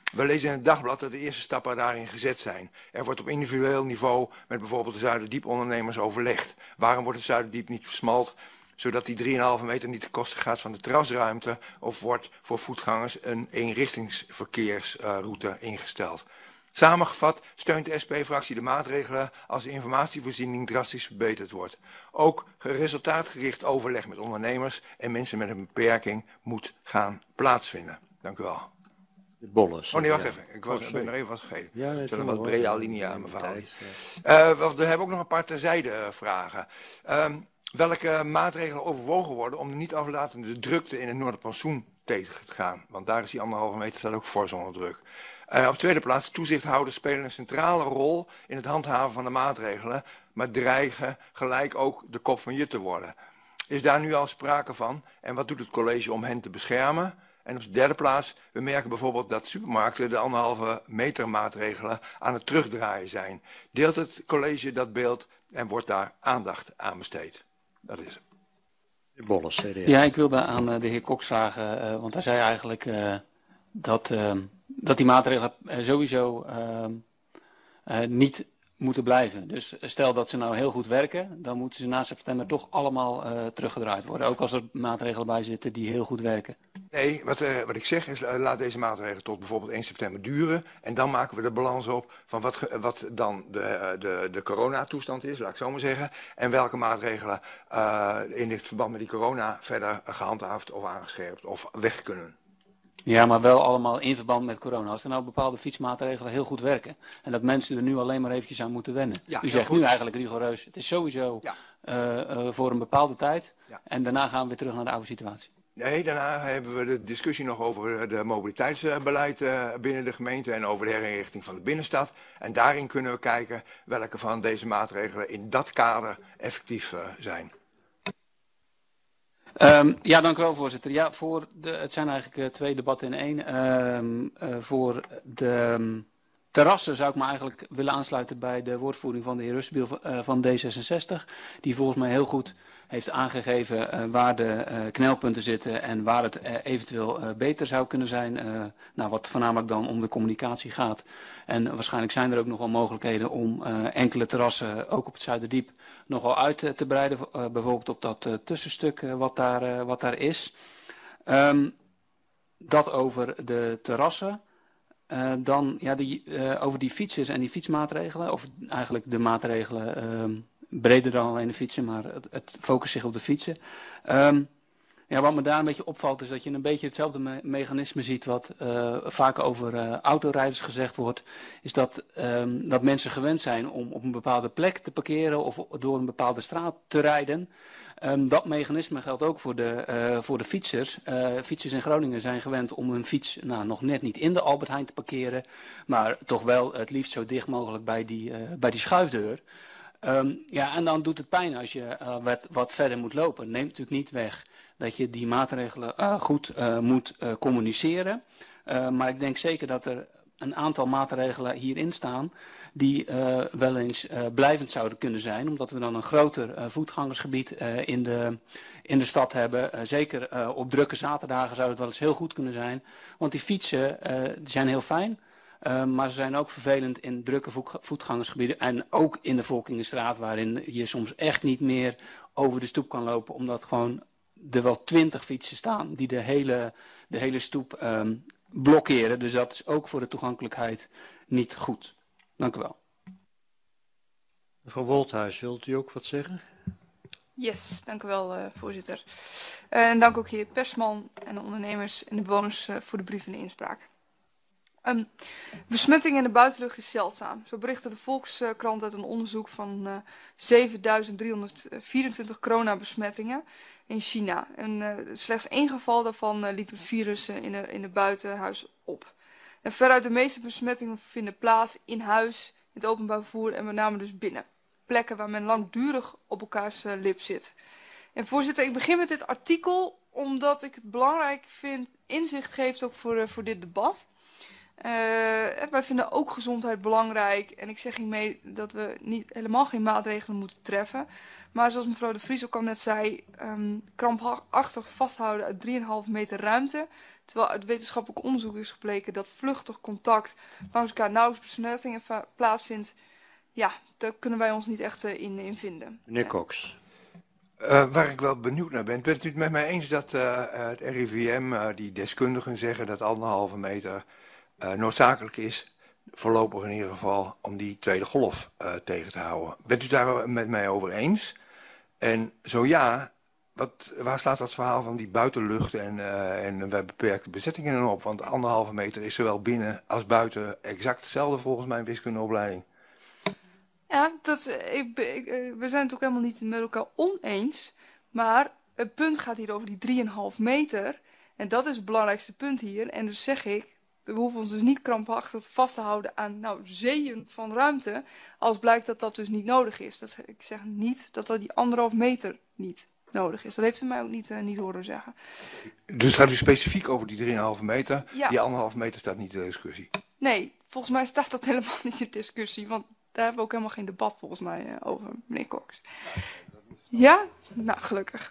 Speaker 14: We lezen in het dagblad dat de eerste stappen daarin gezet zijn. Er wordt op individueel niveau met bijvoorbeeld de Zuiderdiep-ondernemers overlegd. Waarom wordt het Zuiderdiep niet versmalt, zodat die 3,5 meter niet ten koste gaat van de terrasruimte, of wordt voor voetgangers een eenrichtingsverkeersroute ingesteld? Samengevat steunt de SP-fractie de maatregelen als de informatievoorziening drastisch verbeterd wordt. Ook resultaatgericht overleg met ondernemers en mensen met een beperking moet gaan plaatsvinden. Dank u wel.
Speaker 1: De Bolles.
Speaker 14: Oh nee, wacht even. Ik ben er even wat vergeten.
Speaker 1: Ja,
Speaker 14: het zijn wat brede alinea in mijn verhaal. We hebben ook nog een paar terzijde vragen. Welke maatregelen overwogen worden om de niet aflatende drukte in het Noorderplantsoen tegen te gaan? Want daar is die 1,5 meter staat ook fors onder druk. Op tweede plaats, toezichthouders spelen een centrale rol in het handhaven van de maatregelen, maar dreigen gelijk ook de kop van Jut te worden. Is daar nu al sprake van? En wat doet het college om hen te beschermen? En op de derde plaats, we merken bijvoorbeeld dat supermarkten de 1,5 meter maatregelen aan het terugdraaien zijn. Deelt het college dat beeld en wordt daar aandacht aan besteed? Dat is het.
Speaker 1: De Bolles, CDA.
Speaker 15: Ja, ik wilde aan de heer Cox vragen, want hij zei eigenlijk dat die maatregelen sowieso niet moeten blijven. Dus stel dat ze nou heel goed werken, dan moeten ze na september toch allemaal teruggedraaid worden. Ook als er maatregelen bij zitten die heel goed werken.
Speaker 14: Nee, wat ik zeg is, laat deze maatregelen tot bijvoorbeeld 1 september duren. En dan maken we de balans op van wat dan de coronatoestand is, laat ik zo maar zeggen. En welke maatregelen in dit verband met die corona verder gehandhaafd of aangescherpt of weg kunnen.
Speaker 15: Ja, maar wel allemaal in verband met corona. Als er nou bepaalde fietsmaatregelen heel goed werken en dat mensen er nu alleen maar eventjes aan moeten wennen. Ja, u zegt goed. Nu eigenlijk rigoureus, het is sowieso voor een bepaalde tijd en daarna gaan we weer terug naar de oude situatie.
Speaker 14: Nee, daarna hebben we de discussie nog over de mobiliteitsbeleid binnen de gemeente en over de herinrichting van de binnenstad. En daarin kunnen we kijken welke van deze maatregelen in dat kader effectief zijn.
Speaker 15: Ja, dank u wel, voorzitter. Ja, het zijn eigenlijk 2 debatten in 1. Voor de terrassen zou ik me eigenlijk willen aansluiten bij de woordvoering van de heer Russenbiel van D66. Die volgens mij heel goed heeft aangegeven waar de knelpunten zitten en waar het eventueel beter zou kunnen zijn. Wat voornamelijk dan om de communicatie gaat. En waarschijnlijk zijn er ook nog wel mogelijkheden om enkele terrassen, ook op het Zuiderdiep, nogal uit te breiden. Bijvoorbeeld op dat tussenstuk wat daar is. Dat over de terrassen. Dan over die fietsers en die fietsmaatregelen, of eigenlijk de maatregelen breder dan alleen de fietsen, maar het focust zich op de fietsen. Wat me daar een beetje opvalt is dat je een beetje hetzelfde mechanisme ziet wat vaak over autorijders gezegd wordt. Is dat mensen gewend zijn om op een bepaalde plek te parkeren of door een bepaalde straat te rijden. Dat mechanisme geldt ook voor de fietsers. Fietsers in Groningen zijn gewend om hun fiets nog net niet in de Albert Heijn te parkeren, maar toch wel het liefst zo dicht mogelijk bij die schuifdeur. En dan doet het pijn als je wat verder moet lopen. Neemt natuurlijk niet weg dat je die maatregelen goed moet communiceren. Maar ik denk zeker dat er een aantal maatregelen hierin staan die wel eens blijvend zouden kunnen zijn. Omdat we dan een groter voetgangersgebied in de stad hebben. Zeker op drukke zaterdagen zou het wel eens heel goed kunnen zijn. Want die fietsen die zijn heel fijn. Maar ze zijn ook vervelend in drukke voetgangersgebieden en ook in de Volkingenstraat, waarin je soms echt niet meer over de stoep kan lopen, omdat gewoon er wel 20 fietsen staan die de hele stoep blokkeren. Dus dat is ook voor de toegankelijkheid niet goed. Dank u wel.
Speaker 1: Mevrouw Wolthuis, wilt u ook wat zeggen?
Speaker 16: Yes, dank u wel, voorzitter. En dank ook heer Persman en de ondernemers en de bewoners voor de brief en de inspraak. Besmetting in de buitenlucht is zeldzaam. Zo berichtte de Volkskrant uit een onderzoek van 7.324 coronabesmettingen in China. En slechts 1 geval daarvan liep het virus in de buitenhuis op. En veruit de meeste besmettingen vinden plaats in huis, in het openbaar vervoer en met name dus binnen. Plekken waar men langdurig op elkaars lip zit. En voorzitter, ik begin met dit artikel omdat ik het belangrijk vind, inzicht geeft ook voor dit debat. Wij vinden ook gezondheid belangrijk. En ik zeg hiermee dat we helemaal geen maatregelen moeten treffen. Maar zoals mevrouw de Vries ook al net zei, krampachtig vasthouden uit 3,5 meter ruimte. Terwijl uit wetenschappelijk onderzoek is gebleken dat vluchtig contact langs elkaar nauwelijks besmettingen plaatsvindt. Ja, daar kunnen wij ons niet echt in vinden.
Speaker 1: Meneer Cox.
Speaker 14: Waar ik wel benieuwd naar ben, bent u het met mij eens dat het RIVM, die deskundigen zeggen dat 1,5 meter noodzakelijk is, voorlopig in ieder geval, om die tweede golf tegen te houden? Bent u daar met mij over eens? En zo ja, waar slaat dat verhaal van die buitenlucht en wij beperkte bezettingen dan op? Want 1,5 meter is zowel binnen als buiten exact hetzelfde volgens mijn wiskundeopleiding.
Speaker 16: Ja, we zijn het ook helemaal niet met elkaar oneens. Maar het punt gaat hier over die 3,5 meter. En dat is het belangrijkste punt hier. En dus zeg ik, we hoeven ons dus niet krampachtig vast te houden aan zeeën van ruimte. Als blijkt dat dat dus niet nodig is. Ik zeg niet dat die 1,5 meter niet nodig is. Dat heeft u mij ook niet horen zeggen.
Speaker 14: Dus gaat u specifiek over die 3,5 meter?
Speaker 16: Ja.
Speaker 14: Die 1,5 meter staat niet in discussie?
Speaker 16: Nee, volgens mij staat dat helemaal niet in discussie. Want daar hebben we ook helemaal geen debat volgens mij over, meneer Cox. Ja? Nou, gelukkig.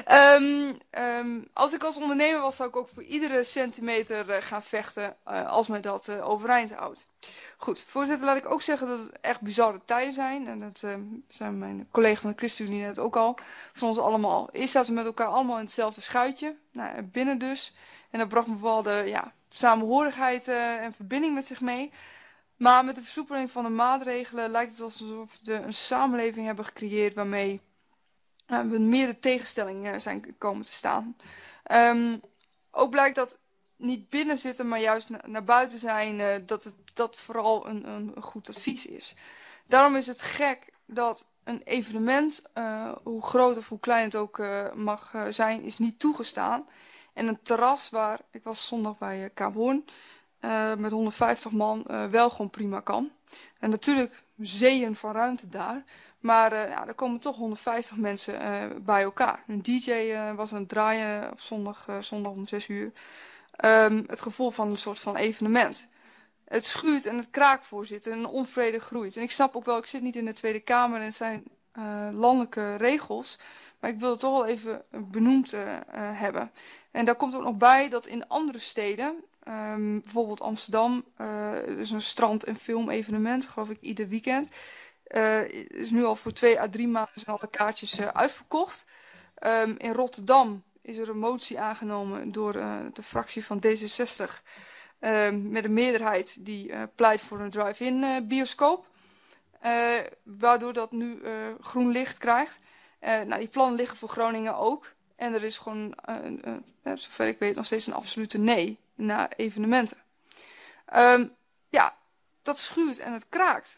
Speaker 16: Als ik als ondernemer was, zou ik ook voor iedere centimeter gaan vechten als mij dat overeind houdt. Goed, voorzitter, laat ik ook zeggen dat het echt bizarre tijden zijn. En dat zijn mijn collega van de ChristenUnie net ook al. Van ons allemaal. Eerst zaten we met elkaar allemaal in hetzelfde schuitje. Nou, binnen dus. En dat bracht een bepaalde samenhorigheid en verbinding met zich mee. Maar met de versoepeling van de maatregelen lijkt het alsof we een samenleving hebben gecreëerd waarmee we meer de tegenstelling zijn komen te staan. Ook blijkt dat niet binnen zitten, maar juist naar buiten zijn, dat vooral een goed advies is. Daarom is het gek dat een evenement, hoe groot of hoe klein het ook mag zijn, is niet toegestaan. En een terras waar, ik was zondag bij Kaaphoorn, met 150 man wel gewoon prima kan. En natuurlijk zeeën van ruimte daar. Maar er komen toch 150 mensen bij elkaar. Een DJ was aan het draaien op zondag om 6 uur. Het gevoel van een soort van evenement. Het schuurt en het kraakt, voorzitter. En de onvrede groeit. En ik snap ook wel, ik zit niet in de Tweede Kamer en het zijn landelijke regels. Maar ik wil het toch wel even benoemd hebben. En daar komt ook nog bij dat in andere steden, bijvoorbeeld Amsterdam, is een strand- en filmevenement, geloof ik, ieder weekend. Is nu al voor 2 à 3 maanden zijn alle kaartjes uitverkocht. In Rotterdam is er een motie aangenomen door de fractie van D66 met een meerderheid die pleit voor een drive-in bioscoop. Waardoor dat nu groen licht krijgt. Die plannen liggen voor Groningen ook. En er is gewoon, zover ik weet, nog steeds een absolute nee naar evenementen. Dat schuurt en het kraakt.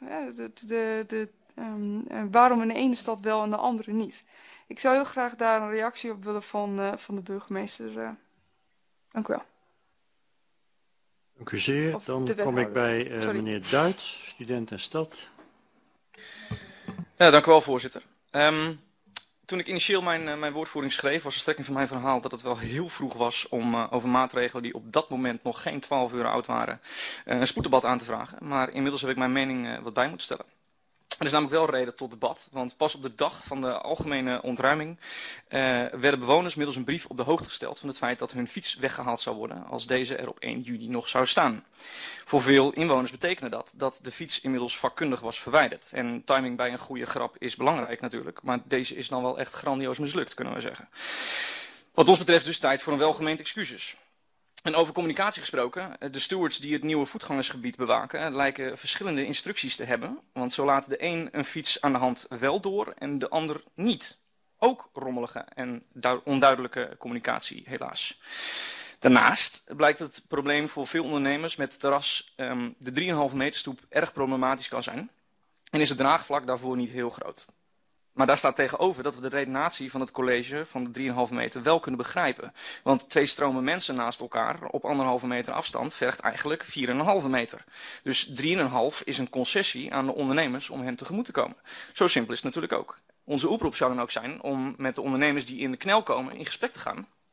Speaker 16: Waarom in de ene stad wel en de andere niet? Ik zou heel graag daar een reactie op willen van de burgemeester. Dank u wel.
Speaker 1: Dank u zeer. Dan kom ik bij meneer Duits, student en stad.
Speaker 17: Ja, dank u wel, voorzitter. Toen ik initieel mijn woordvoering schreef, was de strekking van mijn verhaal dat het wel heel vroeg was om over maatregelen die op dat moment nog geen 12 uur oud waren, een spoeddebat aan te vragen. Maar inmiddels heb ik mijn mening wat bij moeten stellen. Er is namelijk wel reden tot debat, want pas op de dag van de algemene ontruiming werden bewoners middels een brief op de hoogte gesteld van het feit dat hun fiets weggehaald zou worden als deze er op 1 juni nog zou staan. Voor veel inwoners betekende dat de fiets inmiddels vakkundig was verwijderd. En timing bij een goede grap is belangrijk natuurlijk, maar deze is dan wel echt grandioos mislukt, kunnen we zeggen. Wat ons betreft dus tijd voor een welgemeend excuses. En over communicatie gesproken, de stewards die het nieuwe voetgangersgebied bewaken lijken verschillende instructies te hebben. Want zo laat de een fiets aan de hand wel door en de ander niet. Ook rommelige en onduidelijke communicatie, helaas. Daarnaast blijkt het probleem voor veel ondernemers met terras de 3,5 meter stoep erg problematisch kan zijn. En is het draagvlak daarvoor niet heel groot. Maar daar staat tegenover dat we de redenatie van het college van de 3,5 meter wel kunnen begrijpen. Want 2 stromen mensen naast elkaar op 1,5 meter afstand vergt eigenlijk 4,5 meter. Dus 3,5 is een concessie aan de ondernemers om hen tegemoet te komen. Zo simpel is het natuurlijk ook. Onze oproep zou dan ook zijn om met de ondernemers die in de knel komen in gesprek te gaan.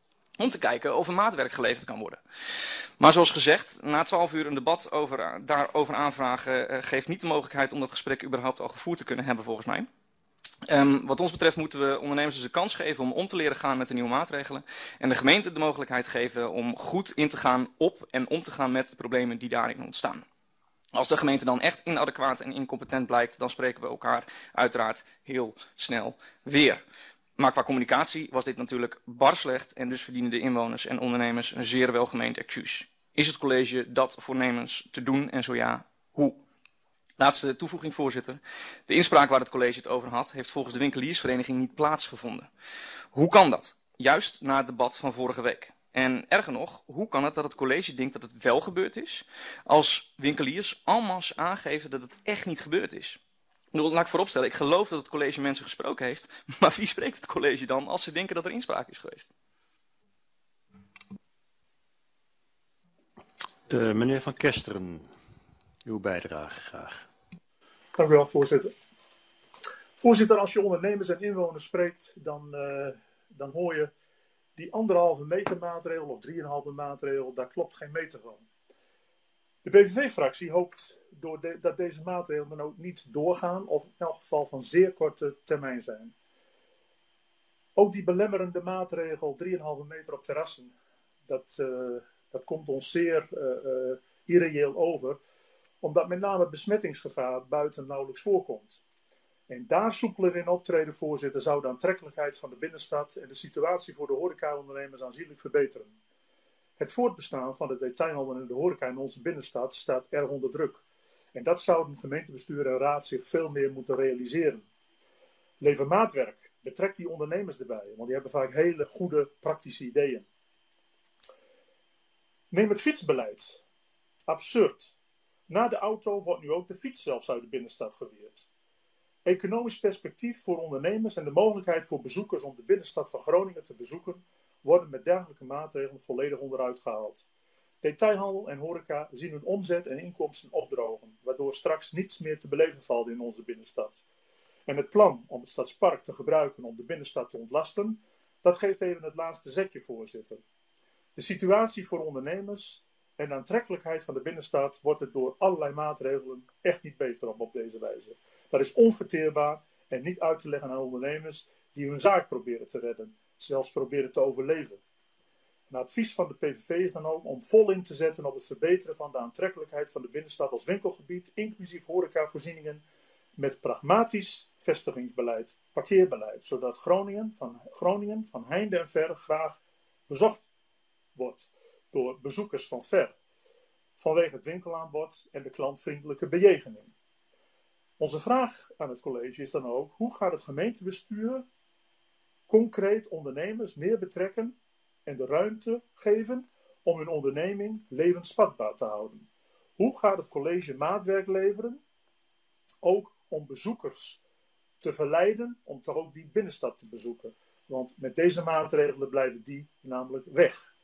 Speaker 17: om te kijken of er maatwerk geleverd kan worden. Maar zoals gezegd, na 12 uur een debat daarover aanvragen geeft niet de mogelijkheid om dat gesprek überhaupt al gevoerd te kunnen hebben volgens mij. Wat ons betreft moeten we ondernemers dus de kans geven om te leren gaan met de nieuwe maatregelen. En de gemeente de mogelijkheid geven om goed in te gaan op en om te gaan met de problemen die daarin ontstaan. Als de gemeente dan echt inadequaat en incompetent blijkt, dan spreken we elkaar uiteraard heel snel weer. Maar qua communicatie was dit natuurlijk bar slecht en dus verdienen de inwoners en ondernemers een zeer welgemeend excuus. Is het college dat voornemens te doen en zo ja, hoe? Laatste toevoeging, voorzitter. De inspraak waar het college het over had, heeft volgens de winkeliersvereniging niet plaatsgevonden. Hoe kan dat? Juist na het debat van vorige week. En erger nog, hoe kan het dat het college denkt dat het wel gebeurd is, als winkeliers en masse aangeven dat het echt niet gebeurd is? Laat ik vooropstellen, ik geloof dat het college mensen gesproken heeft, maar wie spreekt het college dan als ze denken dat er inspraak is geweest?
Speaker 1: Meneer Van Kesteren, uw bijdrage graag.
Speaker 18: Dank u wel, voorzitter. Voorzitter, als je ondernemers en inwoners spreekt, dan hoor je die 1,5 meter maatregel of 3,5 maatregel, daar klopt geen meter van. De PVV-fractie hoopt dat deze maatregelen dan ook niet doorgaan of in elk geval van zeer korte termijn zijn. Ook die belemmerende maatregel 3,5 meter op terrassen, dat komt ons zeer irreëel over, omdat met name besmettingsgevaar buiten nauwelijks voorkomt. En daar soepeler in optreden, voorzitter, zou de aantrekkelijkheid van de binnenstad en de situatie voor de horecaondernemers aanzienlijk verbeteren. Het voortbestaan van de detailhandel en de horeca in onze binnenstad staat erg onder druk. En dat zouden gemeentebestuur en raad zich veel meer moeten realiseren. Lever maatwerk, betrek die ondernemers erbij, want die hebben vaak hele goede praktische ideeën. Neem het fietsbeleid. Absurd. Na de auto wordt nu ook de fiets zelfs uit de binnenstad geweerd. Economisch perspectief voor ondernemers en de mogelijkheid voor bezoekers om de binnenstad van Groningen te bezoeken worden met dergelijke maatregelen volledig onderuit gehaald. Detailhandel en horeca zien hun omzet en inkomsten opdrogen, waardoor straks niets meer te beleven valt in onze binnenstad. En het plan om het stadspark te gebruiken om de binnenstad te ontlasten, dat geeft even het laatste zetje, voorzitter. De situatie voor ondernemers en de aantrekkelijkheid van de binnenstad wordt het door allerlei maatregelen echt niet beter op deze wijze. Dat is onverteerbaar en niet uit te leggen aan ondernemers die hun zaak proberen te redden, zelfs proberen te overleven. Een advies van de PVV is dan ook om vol in te zetten op het verbeteren van de aantrekkelijkheid van de binnenstad als winkelgebied, inclusief horecavoorzieningen, met pragmatisch vestigingsbeleid, parkeerbeleid, zodat Groningen van heinde en ver graag bezocht wordt door bezoekers van ver, vanwege het winkelaanbod en de klantvriendelijke bejegening. Onze vraag aan het college is dan ook, hoe gaat het gemeentebestuur concreet ondernemers meer betrekken en de ruimte geven om hun onderneming levensvatbaar te houden? Hoe gaat het college maatwerk leveren, ook om bezoekers te verleiden om toch ook die binnenstad te bezoeken? Want met deze maatregelen blijven die namelijk weg.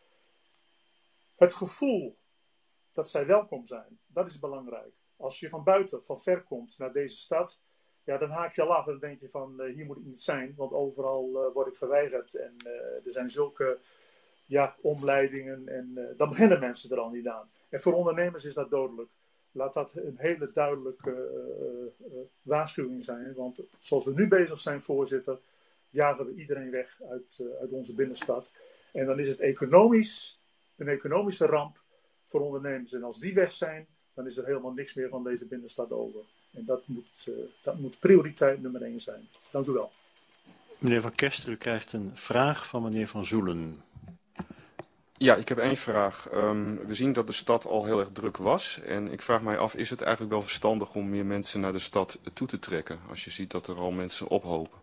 Speaker 18: Het gevoel dat zij welkom zijn, dat is belangrijk. Als je van buiten, van ver komt naar deze stad, ja, dan haak je al af en dan denk je van hier moet ik niet zijn, want overal word ik geweigerd en er zijn zulke omleidingen en dan beginnen mensen er al niet aan. En voor ondernemers is dat dodelijk. Laat dat een hele duidelijke waarschuwing zijn, want zoals we nu bezig zijn, voorzitter, jagen we iedereen weg uit onze binnenstad. En dan is het een economische ramp voor ondernemers. En als die weg zijn, dan is er helemaal niks meer van deze binnenstad over. En dat moet prioriteit nummer 1 zijn. Dank u wel.
Speaker 1: Meneer Van Kester, u krijgt een vraag van meneer Van Zoelen.
Speaker 13: Ja, ik heb 1 vraag. We zien dat de stad al heel erg druk was. En ik vraag mij af, is het eigenlijk wel verstandig om meer mensen naar de stad toe te trekken? Als je ziet dat er al mensen ophopen.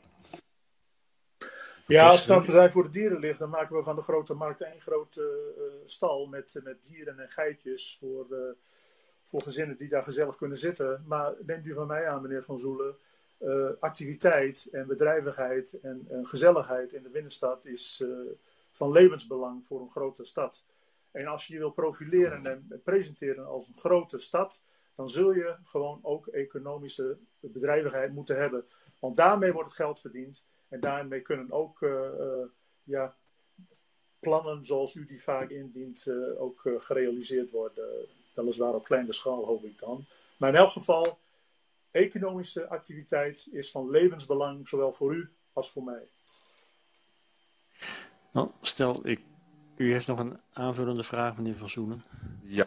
Speaker 18: Ja, als het aan Partij voor de Dieren ligt, dan maken we van de grote markt 1 grote stal met dieren en geitjes voor gezinnen die daar gezellig kunnen zitten. Maar neemt u van mij aan, meneer Van Zoelen, activiteit en bedrijvigheid en gezelligheid in de binnenstad is van levensbelang voor een grote stad. En als je je wil profileren en presenteren als een grote stad, dan zul je gewoon ook economische bedrijvigheid moeten hebben. Want daarmee wordt het geld verdiend en daarmee kunnen ook plannen zoals u die vaak indient ook gerealiseerd worden. Weliswaar op kleine schaal, hoop ik dan. Maar in elk geval, economische activiteit is van levensbelang, zowel voor u als voor mij.
Speaker 1: Nou, stel, u heeft nog een aanvullende vraag, meneer Van Zoenen?
Speaker 13: Ja.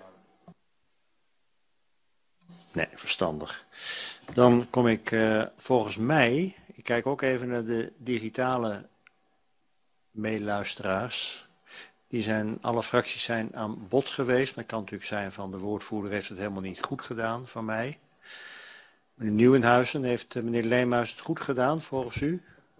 Speaker 1: Nee, verstandig. Dan kom ik volgens mij, ik kijk ook even naar de digitale meeluisteraars. Alle fracties zijn aan bod geweest, maar het kan natuurlijk zijn van de woordvoerder heeft het helemaal niet goed gedaan van mij. Meneer Nieuwenhuizen, heeft meneer Leemhuis het goed gedaan volgens u?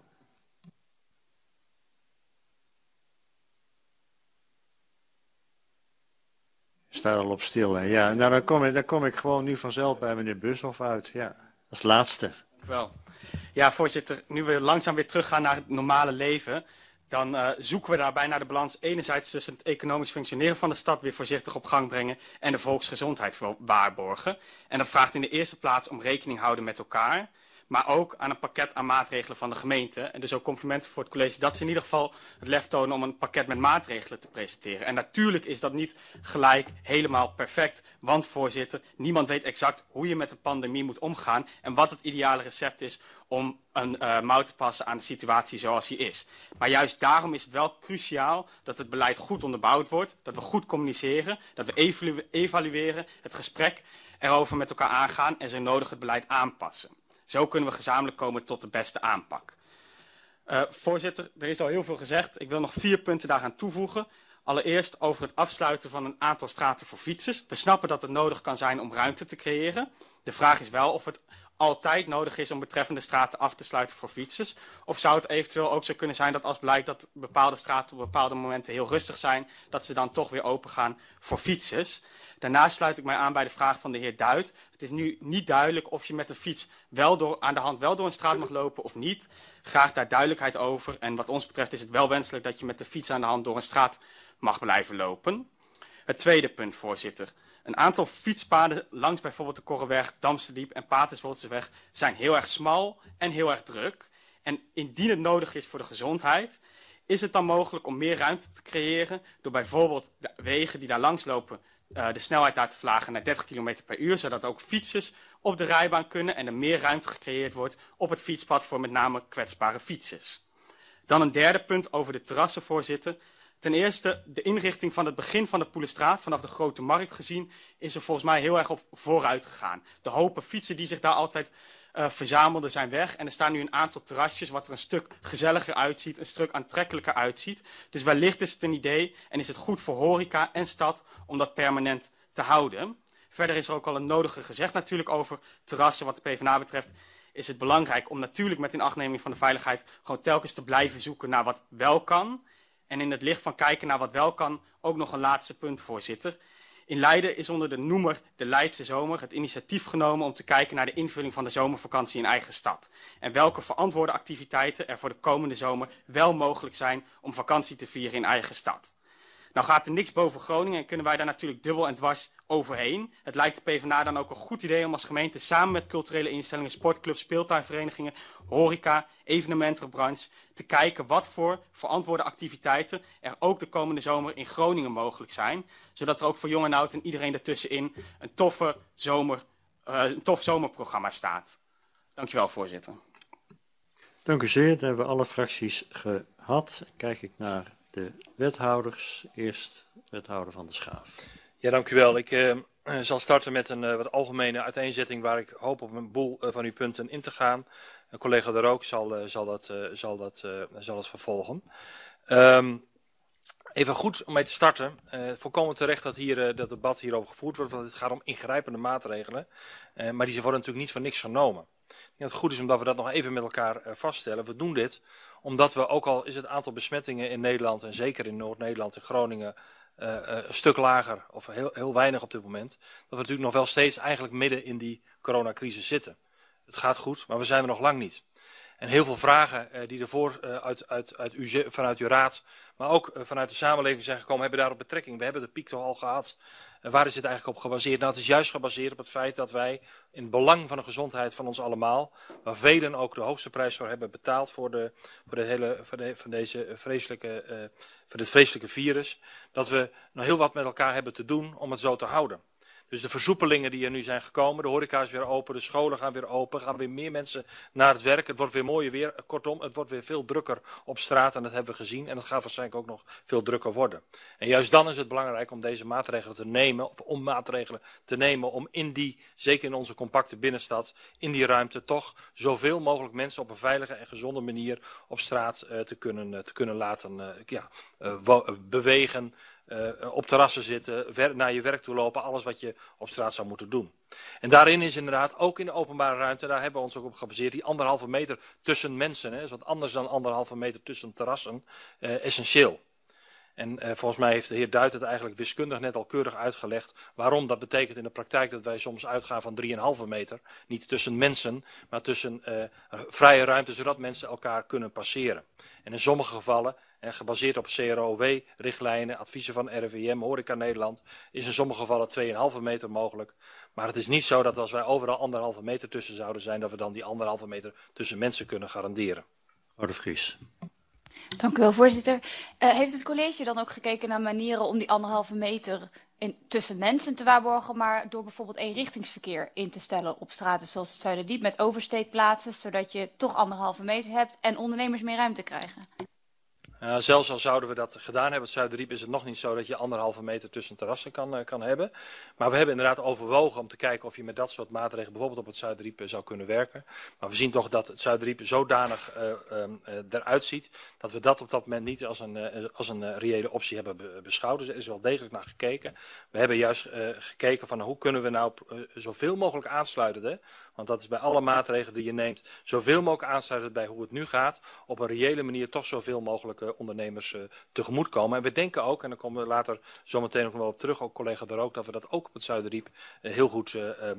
Speaker 1: Staat al op stil, hè? Ja, nou dan kom ik gewoon nu vanzelf bij meneer Bushoff uit. Ja, als laatste.
Speaker 8: Wel. Ja, voorzitter, nu we langzaam weer teruggaan naar het normale leven, dan zoeken we daarbij naar de balans enerzijds tussen het economisch functioneren van de stad weer voorzichtig op gang brengen en de volksgezondheid waarborgen. En dat vraagt in de eerste plaats om rekening houden met elkaar, maar ook aan een pakket aan maatregelen van de gemeente. En dus ook complimenten voor het college dat ze in ieder geval het lef tonen om een pakket met maatregelen te presenteren. En natuurlijk is dat niet gelijk helemaal perfect, want voorzitter, niemand weet exact hoe je met een pandemie moet omgaan en wat het ideale recept is om een mouw te passen aan de situatie zoals die is. Maar juist daarom is het wel cruciaal dat het beleid goed onderbouwd wordt, dat we goed communiceren, dat we evalueren, het gesprek erover met elkaar aangaan en zo nodig het beleid aanpassen. Zo kunnen we gezamenlijk komen tot de beste aanpak. Voorzitter, er is al heel veel gezegd. Ik wil nog 4 punten daaraan toevoegen. Allereerst over het afsluiten van een aantal straten voor fietsers. We snappen dat het nodig kan zijn om ruimte te creëren. De vraag is wel of het altijd nodig is om betreffende straten af te sluiten voor fietsers. Of zou het eventueel ook zo kunnen zijn dat als blijkt dat bepaalde straten op bepaalde momenten heel rustig zijn, dat ze dan toch weer open gaan voor fietsers. Daarnaast sluit ik mij aan bij de vraag van de heer Duit. Het is nu niet duidelijk of je met een fiets aan de hand wel door een straat mag lopen of niet. Graag daar duidelijkheid over. En wat ons betreft is het wel wenselijk dat je met de fiets aan de hand door een straat mag blijven lopen. Het tweede punt, voorzitter. Een aantal fietspaden langs bijvoorbeeld de Korreweg, Damsterdiep en Paterswoldseweg zijn heel erg smal en heel erg druk. En indien het nodig is voor de gezondheid, is het dan mogelijk om meer ruimte te creëren door bijvoorbeeld de wegen die daar langs lopen de snelheid daar te verlagen naar 30 km per uur, zodat ook fietsers op de rijbaan kunnen en er meer ruimte gecreëerd wordt op het fietspad voor met name kwetsbare fietsers. Dan een derde punt over de terrassen, voorzitter. Ten eerste, de inrichting van het begin van de Poelenstraat, vanaf de Grote Markt gezien, is er volgens mij heel erg op vooruit gegaan. De hopen fietsen die zich daar altijd verzamelden zijn weg en er staan nu een aantal terrasjes wat er een stuk gezelliger uitziet, een stuk aantrekkelijker uitziet. Dus wellicht is het een idee en is het goed voor horeca en stad om dat permanent te houden. Verder is er ook al een nodige gezegd natuurlijk over terrassen. Wat de PvdA betreft is het belangrijk om natuurlijk met inachtneming van de veiligheid gewoon telkens te blijven zoeken naar wat wel kan. En in het licht van kijken naar wat wel kan ook nog een laatste punt, voorzitter. In Leiden is onder de noemer de Leidse Zomer het initiatief genomen om te kijken naar de invulling van de zomervakantie in eigen stad. En welke verantwoorde activiteiten er voor de komende zomer wel mogelijk zijn om vakantie te vieren in eigen stad. Nou gaat er niks boven Groningen en kunnen wij daar natuurlijk dubbel en dwars overheen. Het lijkt de PvdA dan ook een goed idee om als gemeente samen met culturele instellingen, sportclubs, speeltuinverenigingen, horeca, evenementenbranche te kijken wat voor verantwoorde activiteiten er ook de komende zomer in Groningen mogelijk zijn. Zodat er ook voor jong en oud en iedereen ertussenin een tof zomerprogramma staat. Dankjewel, voorzitter.
Speaker 1: Dank u zeer. Dat hebben we alle fracties gehad. Kijk ik naar de wethouders. Eerst wethouder Van der Schaaf.
Speaker 19: Ja, dank u wel. Ik zal starten met een wat algemene uiteenzetting waar ik hoop op een boel van uw punten in te gaan. Collega De Rook zal dat vervolgen. Even goed om mee te starten. Volkomen terecht dat hier dat debat hierover gevoerd wordt, want het gaat om ingrijpende maatregelen. Maar die worden natuurlijk niet voor niks genomen. Ik denk dat het goed is omdat we dat nog even met elkaar vaststellen. We doen dit omdat we, ook al is het aantal besmettingen in Nederland en zeker in Noord-Nederland en Groningen een stuk lager of heel weinig op dit moment, dat we natuurlijk nog wel steeds eigenlijk midden in die coronacrisis zitten. Het gaat goed, maar we zijn er nog lang niet. En heel veel vragen die ervoor vanuit uw raad, maar ook vanuit de samenleving zijn gekomen, hebben daarop betrekking. We hebben de piek toch al gehad. Waar is dit eigenlijk op gebaseerd? Nou, het is juist gebaseerd op het feit dat wij in het belang van de gezondheid van ons allemaal, waar velen ook de hoogste prijs voor hebben betaald voor dit vreselijke virus, dat we nog heel wat met elkaar hebben te doen om het zo te houden. Dus de versoepelingen die er nu zijn gekomen, de horeca is weer open, de scholen gaan weer open, gaan weer meer mensen naar het werk. Het wordt weer mooier weer. Kortom, het wordt weer veel drukker op straat en dat hebben we gezien. En dat gaat waarschijnlijk ook nog veel drukker worden. En juist dan is het belangrijk om deze maatregelen te nemen, of om maatregelen te nemen om zeker in onze compacte binnenstad, in die ruimte toch zoveel mogelijk mensen op een veilige en gezonde manier op straat te kunnen laten bewegen. Op terrassen zitten, naar je werk toe lopen, alles wat je op straat zou moeten doen. En daarin is inderdaad, ook in de openbare ruimte, daar hebben we ons ook op gebaseerd, die 1,5 meter tussen mensen, dat is wat anders dan 1,5 meter tussen terrassen, essentieel. En volgens mij heeft de heer Duit het eigenlijk wiskundig net al keurig uitgelegd waarom. Dat betekent in de praktijk dat wij soms uitgaan van 3,5 meter, niet tussen mensen, maar tussen vrije ruimte, zodat mensen elkaar kunnen passeren. En in sommige gevallen, gebaseerd op CROW-richtlijnen, adviezen van RIVM, Horeca Nederland, is in sommige gevallen 2,5 meter mogelijk. Maar het is niet zo dat als wij overal 1,5 meter tussen zouden zijn, dat we dan die 1,5 meter tussen mensen kunnen garanderen.
Speaker 1: Mevrouw de Vries.
Speaker 9: Dank u wel, voorzitter. Heeft het college dan ook gekeken naar manieren om die 1,5 meter tussen mensen te waarborgen, maar door bijvoorbeeld eenrichtingsverkeer in te stellen op straten zoals het Zuiderdiep met oversteekplaatsen, zodat je toch 1,5 meter hebt en ondernemers meer ruimte krijgen?
Speaker 19: Zelfs al zouden we dat gedaan hebben, het Zuiderdiep, is het nog niet zo dat je 1,5 meter tussen terrassen kan hebben. Maar we hebben inderdaad overwogen om te kijken of je met dat soort maatregelen bijvoorbeeld op het Zuiderdiep zou kunnen werken. Maar we zien toch dat het Zuiderdiep zodanig eruit ziet dat we dat op dat moment niet als een reële optie hebben beschouwd. Dus er is wel degelijk naar gekeken. We hebben juist gekeken van hoe kunnen we nou zoveel mogelijk aansluiten. Hè? Want dat is bij alle maatregelen die je neemt, zoveel mogelijk aansluiten bij hoe het nu gaat. Op een reële manier toch zoveel mogelijk ondernemers tegemoet komen. En we denken ook, en dan komen we later zometeen nog wel op terug, ook collega daar ook, dat we dat ook op het Zuiderdiep heel goed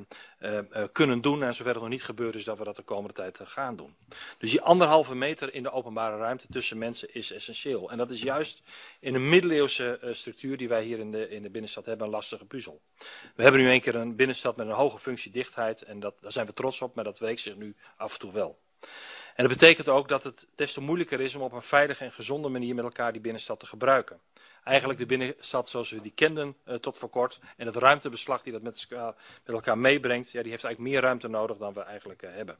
Speaker 19: kunnen doen. En zover het nog niet gebeurd is, dat we dat de komende tijd gaan doen. Dus die 1,5 meter in de openbare ruimte tussen mensen is essentieel. En dat is juist in een middeleeuwse structuur die wij hier in de binnenstad hebben, een lastige puzzel. We hebben nu een keer een binnenstad met een hoge functiedichtheid en daar zijn we trots op, maar dat wreekt zich nu af en toe wel. En dat betekent ook dat het des te moeilijker is om op een veilige en gezonde manier met elkaar die binnenstad te gebruiken. Eigenlijk de binnenstad zoals we die kenden tot voor kort en het ruimtebeslag die dat met elkaar meebrengt, ja, die heeft eigenlijk meer ruimte nodig dan we eigenlijk hebben.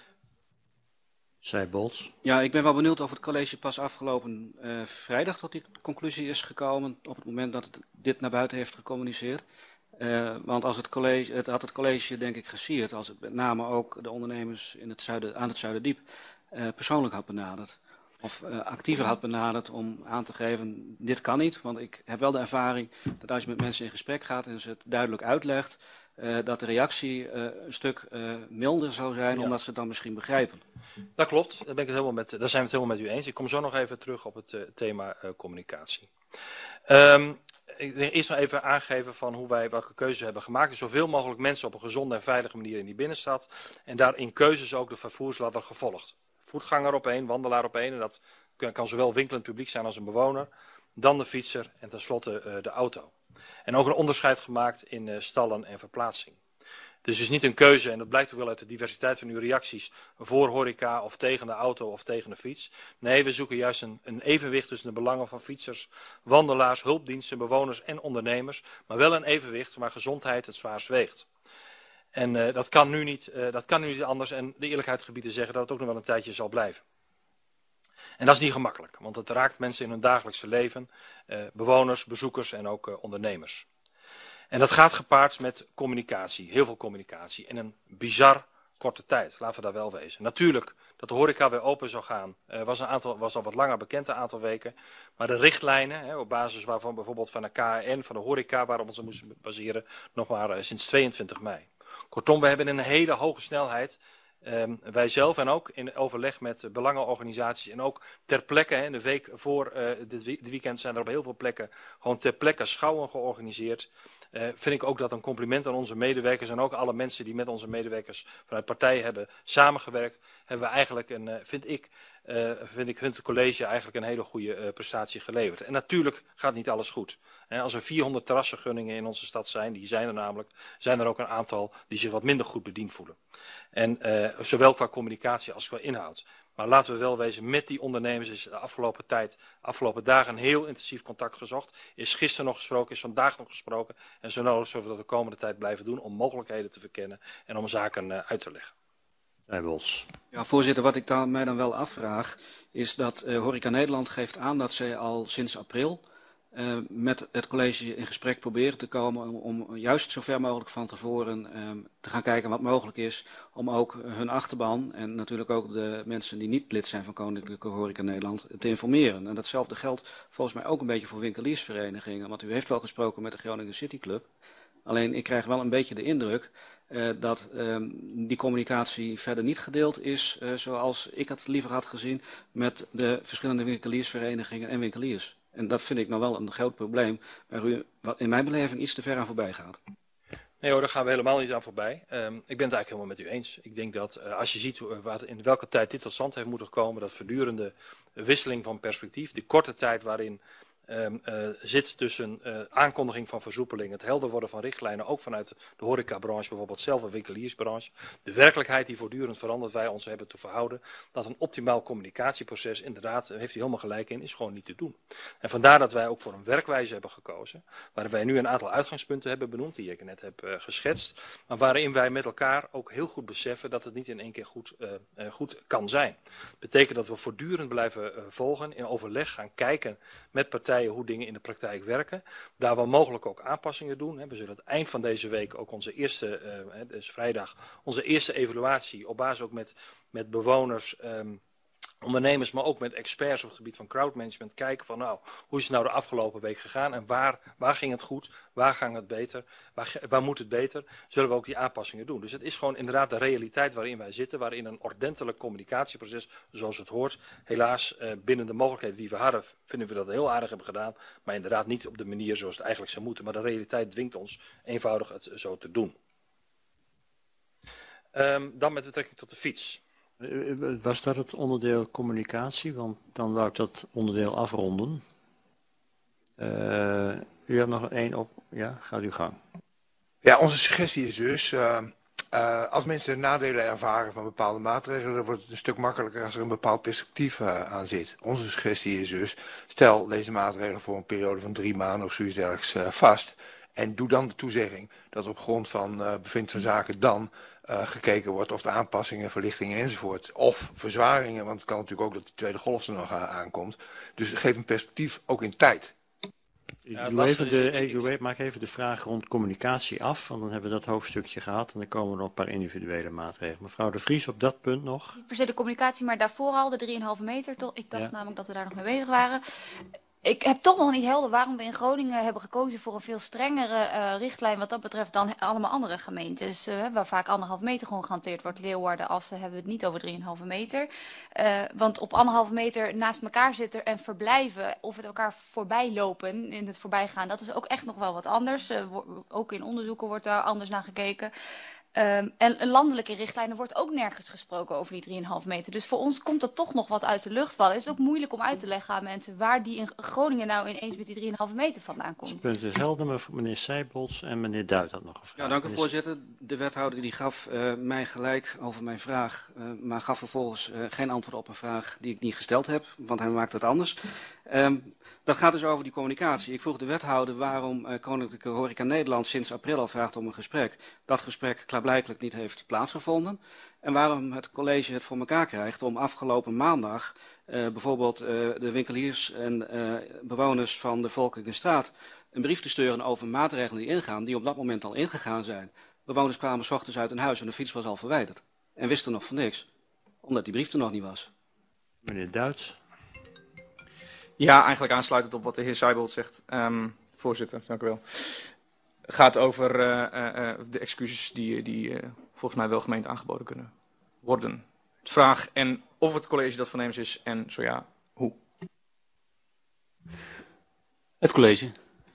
Speaker 1: Zij Bolts.
Speaker 7: Ja, ik ben wel benieuwd of het college pas afgelopen vrijdag tot die conclusie is gekomen op het moment dat het dit naar buiten heeft gecommuniceerd. Want als het had het college denk ik gesierd als het met name ook de ondernemers aan het Zuiderdiep persoonlijk had benaderd. Of actiever had benaderd om aan te geven, dit kan niet. Want ik heb wel de ervaring dat als je met mensen in gesprek gaat en ze het duidelijk uitlegt, dat de reactie een stuk milder zal zijn, omdat ze het dan misschien begrijpen.
Speaker 19: Dat klopt, daar zijn we het helemaal met u eens. Ik kom zo nog even terug op het thema communicatie. Ik wil eerst nog even aangeven van hoe wij welke keuzes hebben gemaakt. Dus zoveel mogelijk mensen op een gezonde en veilige manier in die binnenstad. En daar in keuzes ook de vervoersladder gevolgd. Voetganger op één, wandelaar op één. En dat kan zowel winkelend publiek zijn als een bewoner. Dan de fietser en tenslotte de auto. En ook een onderscheid gemaakt in stallen en verplaatsing. Dus het is niet een keuze, en dat blijkt ook wel uit de diversiteit van uw reacties, voor horeca of tegen de auto of tegen de fiets. Nee, we zoeken juist een evenwicht tussen de belangen van fietsers, wandelaars, hulpdiensten, bewoners en ondernemers. Maar wel een evenwicht waar gezondheid het zwaarst weegt. En dat kan nu niet anders en de eerlijkheid gebied te zeggen dat het ook nog wel een tijdje zal blijven. En dat is niet gemakkelijk, want het raakt mensen in hun dagelijkse leven, bewoners, bezoekers en ook ondernemers. En dat gaat gepaard met communicatie, heel veel communicatie, in een bizar korte tijd, laten we daar wel wezen. Natuurlijk, dat de horeca weer open zou gaan, was al wat langer bekend, een aantal weken. Maar de richtlijnen, op basis waarvan bijvoorbeeld van de KNN, van de horeca, waarop we ze moesten baseren, nog maar sinds 22 mei. Kortom, we hebben in een hele hoge snelheid Wij zelf en ook in overleg met belangenorganisaties en ook ter plekke, hè, de week voor dit weekend zijn er op heel veel plekken gewoon ter plekke schouwen georganiseerd. Vind ik ook dat een compliment aan onze medewerkers en ook alle mensen die met onze medewerkers vanuit partijen hebben samengewerkt, hebben we eigenlijk vind het college eigenlijk een hele goede prestatie geleverd. En natuurlijk gaat niet alles goed. Als er 400 terrassengunningen in onze stad zijn, die zijn er namelijk, zijn er ook een aantal die zich wat minder goed bediend voelen. En zowel qua communicatie als qua inhoud. Maar laten we wel wezen, met die ondernemers is de afgelopen dagen een heel intensief contact gezocht. Is gisteren nog gesproken, is vandaag nog gesproken. En zo nodig zullen we dat de komende tijd blijven doen om mogelijkheden te verkennen en om zaken uit te leggen.
Speaker 7: Ja, voorzitter, wat ik mij dan wel afvraag is dat Horeca Nederland geeft aan dat zij al sinds april met het college in gesprek proberen te komen om juist zo ver mogelijk van tevoren te gaan kijken wat mogelijk is om ook hun achterban en natuurlijk ook de mensen die niet lid zijn van Koninklijke Horeca Nederland te informeren. En datzelfde geldt volgens mij ook een beetje voor winkeliersverenigingen, want u heeft wel gesproken met de Groningen City Club. Alleen ik krijg wel een beetje de indruk dat die communicatie verder niet gedeeld is zoals ik het liever had gezien met de verschillende winkeliersverenigingen en winkeliers. En dat vind ik nou wel een groot probleem waar u wat in mijn beleving iets te ver aan voorbij gaat.
Speaker 19: Nee hoor, daar gaan we helemaal niet aan voorbij. Ik ben het eigenlijk helemaal met u eens. Ik denk dat als je ziet in welke tijd dit tot stand heeft moeten komen, dat voortdurende wisseling van perspectief, die korte tijd waarin zit tussen aankondiging van versoepeling, het helder worden van richtlijnen, ook vanuit de horecabranche, bijvoorbeeld zelf een winkeliersbranche, de werkelijkheid die voortdurend verandert, wij ons hebben te verhouden, dat een optimaal communicatieproces, inderdaad, heeft u helemaal gelijk in, is gewoon niet te doen. En vandaar dat wij ook voor een werkwijze hebben gekozen, waarin wij nu een aantal uitgangspunten hebben benoemd, die ik net heb geschetst, maar waarin wij met elkaar ook heel goed beseffen dat het niet in één keer goed kan zijn. Dat betekent dat we voortdurend blijven volgen, in overleg gaan kijken met partijen hoe dingen in de praktijk werken. Daar wel mogelijk ook aanpassingen doen. We zullen aan het eind van deze week ook onze eerste, dus vrijdag, onze eerste evaluatie op basis ook met bewoners, ondernemers, maar ook met experts op het gebied van crowdmanagement kijken van nou, hoe is het nou de afgelopen week gegaan en waar ging het goed, waar ging het beter, waar moet het beter, zullen we ook die aanpassingen doen. Dus het is gewoon inderdaad de realiteit waarin wij zitten, waarin een ordentelijk communicatieproces, zoals het hoort, helaas binnen de mogelijkheden die we hadden, vinden we dat heel aardig hebben gedaan, maar inderdaad niet op de manier zoals het eigenlijk zou moeten. Maar de realiteit dwingt ons eenvoudig het zo te doen. Dan met betrekking tot de fiets.
Speaker 1: Was dat het onderdeel communicatie? Want dan wou ik dat onderdeel afronden. U hebt nog één op. Ja, gaat uw gang.
Speaker 14: Ja, onze suggestie is dus, als mensen nadelen ervaren van bepaalde maatregelen, dan wordt het een stuk makkelijker als er een bepaald perspectief aan zit. Onze suggestie is dus, stel deze maatregelen voor een periode van 3 maanden of zoiets dergelijks vast. En doe dan de toezegging dat op grond van bevind van zaken dan gekeken wordt of de aanpassingen, verlichtingen enzovoort, of verzwaringen, want het kan natuurlijk ook dat de tweede golf er nog aankomt. Dus geef een perspectief ook in tijd.
Speaker 1: Ja, maak even de vraag rond communicatie af, want dan hebben we dat hoofdstukje gehad en dan komen er nog een paar individuele maatregelen. Mevrouw De Vries, op dat punt nog?
Speaker 9: Niet per se de communicatie, maar daarvoor al de 3,5 meter. Ik dacht namelijk dat we daar nog mee bezig waren. Ik heb toch nog niet helder waarom we in Groningen hebben gekozen voor een veel strengere richtlijn wat dat betreft dan allemaal andere gemeentes. Waar vaak 1,5 meter gewoon gehanteerd wordt. Leeuwarden, Assen hebben we het niet over 3,5 meter. Want op 1,5 meter naast elkaar zitten en verblijven of het elkaar voorbij lopen in het voorbijgaan, dat is ook echt nog wel wat anders. Ook in onderzoeken wordt daar anders naar gekeken. En landelijke richtlijnen wordt ook nergens gesproken over die 3,5 meter. Dus voor ons komt dat toch nog wat uit de lucht vallen. Het is ook moeilijk om uit te leggen aan mensen waar die in Groningen nou ineens met die 3,5 meter vandaan komt.
Speaker 1: Het punt is helder, meneer Seibols en meneer Duit had nog een vraag.
Speaker 7: Ja, dank u voorzitter. De wethouder die gaf mij gelijk over mijn vraag, maar gaf vervolgens geen antwoord op een vraag die ik niet gesteld heb, want hij maakt het anders. Dat gaat dus over die communicatie. Ik vroeg de wethouder waarom Koninklijke Horeca Nederland sinds april al vraagt om een gesprek. Dat gesprek klaarblijkelijk niet heeft plaatsgevonden. En waarom het college het voor elkaar krijgt om afgelopen maandag bijvoorbeeld de winkeliers en bewoners van de Volkingenstraat een brief te sturen over maatregelen die ingaan, die op dat moment al ingegaan zijn. Bewoners kwamen 's ochtends uit hun huis en de fiets was al verwijderd. En wisten nog van niks, omdat die brief er nog niet was.
Speaker 1: Meneer Duits.
Speaker 17: Ja, eigenlijk aansluitend op wat de heer Seibold zegt. Voorzitter, dank u wel. Het gaat over de excuses die volgens mij wel gemeente aangeboden kunnen worden? Vraag en of het college dat voornemens is en zo ja, hoe?
Speaker 15: Het college.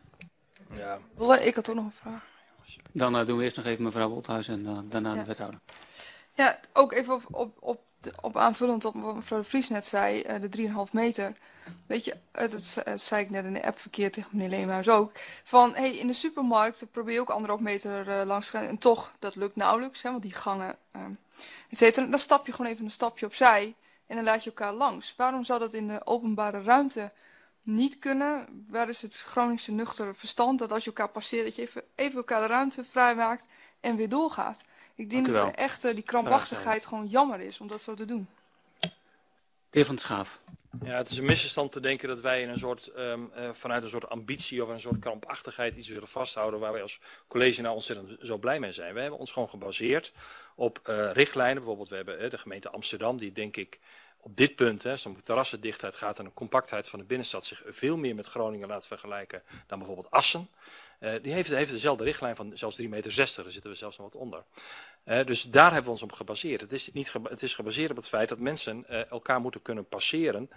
Speaker 19: Ja.
Speaker 16: Ik had ook nog een vraag.
Speaker 15: Dan doen we eerst nog even mevrouw Wolthuis en daarna de wethouder.
Speaker 16: Ja, ook even op aanvullend op wat mevrouw de Vries net zei, de 3,5 meter. Weet je, dat zei ik net in de appverkeer tegen meneer Leemhuis ook. Van, in de supermarkt probeer je ook 1,5 meter langs te gaan. En toch, dat lukt nauwelijks, want die gangen, et cetera. Dan stap je gewoon even een stapje opzij en dan laat je elkaar langs. Waarom zou dat in de openbare ruimte niet kunnen? Waar is het Groningse nuchtere verstand dat als je elkaar passeert, dat je even elkaar de ruimte vrijmaakt en weer doorgaat? Ik denk dat echt die krampachtigheid gewoon jammer is om dat zo te doen.
Speaker 15: De heer Van der Schaaf.
Speaker 19: Ja, het is een misverstand te denken dat wij in een soort, vanuit een soort ambitie of een soort krampachtigheid iets willen vasthouden waar wij als college nou ontzettend zo blij mee zijn. We hebben ons gewoon gebaseerd op richtlijnen. Bijvoorbeeld we hebben de gemeente Amsterdam die denk ik op dit punt, als het om terrassendichtheid gaat en de compactheid van de binnenstad zich veel meer met Groningen laat vergelijken dan bijvoorbeeld Assen. Die heeft dezelfde richtlijn van zelfs 3,60 meter, daar zitten we zelfs nog wat onder. Dus daar hebben we ons op gebaseerd. Het is gebaseerd op het feit dat mensen elkaar moeten kunnen passeren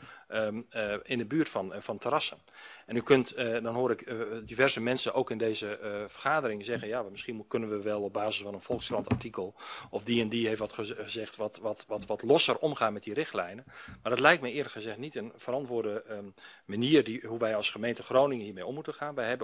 Speaker 19: in de buurt van terrassen. En u kunt, dan hoor ik diverse mensen ook in deze vergadering zeggen, ja, misschien kunnen we wel op basis van een Volkskrant artikel of die en die heeft wat gezegd wat losser omgaan met die richtlijnen. Maar dat lijkt me eerlijk gezegd niet een verantwoorde manier hoe wij als gemeente Groningen hiermee om moeten gaan. Wij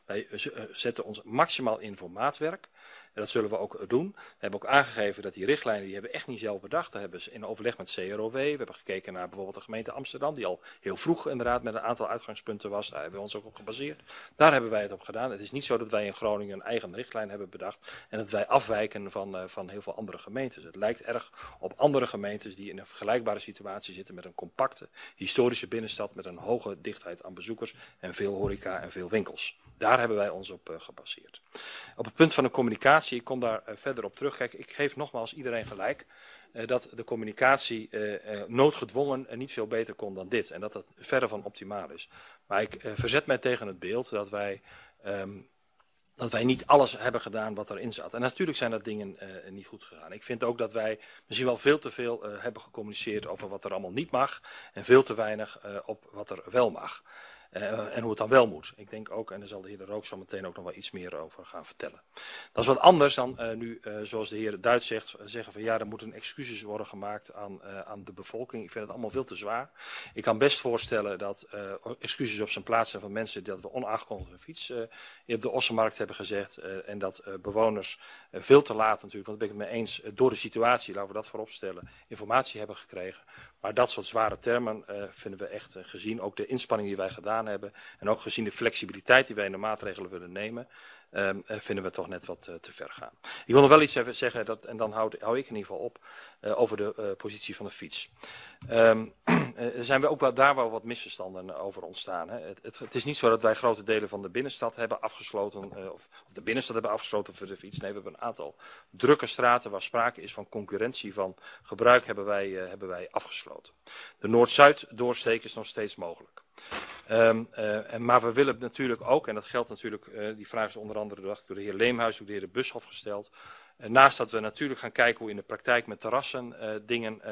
Speaker 19: zetten ons maximaal in voor maatwerk. En dat zullen we ook doen. We hebben ook aangegeven dat die richtlijnen, die hebben we echt niet zelf bedacht. Daar hebben ze in overleg met CROW. We hebben gekeken naar bijvoorbeeld de gemeente Amsterdam, die al heel vroeg inderdaad met een aantal uitgangspunten was. Daar hebben we ons ook op gebaseerd. Daar hebben wij het op gedaan. Het is niet zo dat wij in Groningen een eigen richtlijn hebben bedacht en dat wij afwijken van heel veel andere gemeentes. Het lijkt erg op andere gemeentes die in een vergelijkbare situatie zitten met een compacte historische binnenstad met een hoge dichtheid aan bezoekers en veel horeca en veel winkels. Daar hebben wij ons op gebaseerd. Op het punt van de communicatie, ik kom daar verder op terug. Kijk, ik geef nogmaals iedereen gelijk dat de communicatie noodgedwongen niet veel beter kon dan dit. En dat dat verre van optimaal is. Maar ik verzet mij tegen het beeld dat wij niet alles hebben gedaan wat erin zat. En natuurlijk zijn dat dingen niet goed gegaan. Ik vind ook dat wij misschien wel veel te veel hebben gecommuniceerd over wat er allemaal niet mag. En veel te weinig op wat er wel mag. En hoe het dan wel moet. Ik denk ook, en daar zal de heer De Rook zo meteen ook nog wel iets meer over gaan vertellen. Dat is wat anders dan nu, zoals de heer Duits zegt, zeggen van ja, er moeten excuses worden gemaakt aan de bevolking. Ik vind het allemaal veel te zwaar. Ik kan best voorstellen dat excuses op zijn plaats zijn van mensen dat we onaangekondigde fiets op de Ossenmarkt hebben gezegd. En dat bewoners veel te laat natuurlijk, want daar ben ik het mee eens, door de situatie, laten we dat voorop stellen, informatie hebben gekregen. Maar dat soort zware termen vinden we echt gezien ook de inspanning die wij gedaan hebben en ook gezien de flexibiliteit die wij in de maatregelen willen nemen, vinden we toch net wat te ver gaan. Ik wil nog wel iets even zeggen, en dan hou ik in ieder geval op, over de positie van de fiets. Er zijn ook wel wat misverstanden over ontstaan. Hè. Het is niet zo dat wij grote delen van de binnenstad hebben afgesloten, of de binnenstad hebben afgesloten voor de fiets. Nee, we hebben een aantal drukke straten waar sprake is van concurrentie van gebruik hebben wij afgesloten. De Noord-Zuid doorsteek is nog steeds mogelijk. Maar we willen natuurlijk ook, en dat geldt natuurlijk, die vraag is onder andere door de heer Leemhuis, door de heer de Bushoff gesteld. Naast dat we natuurlijk gaan kijken hoe in de praktijk met terrassen dingen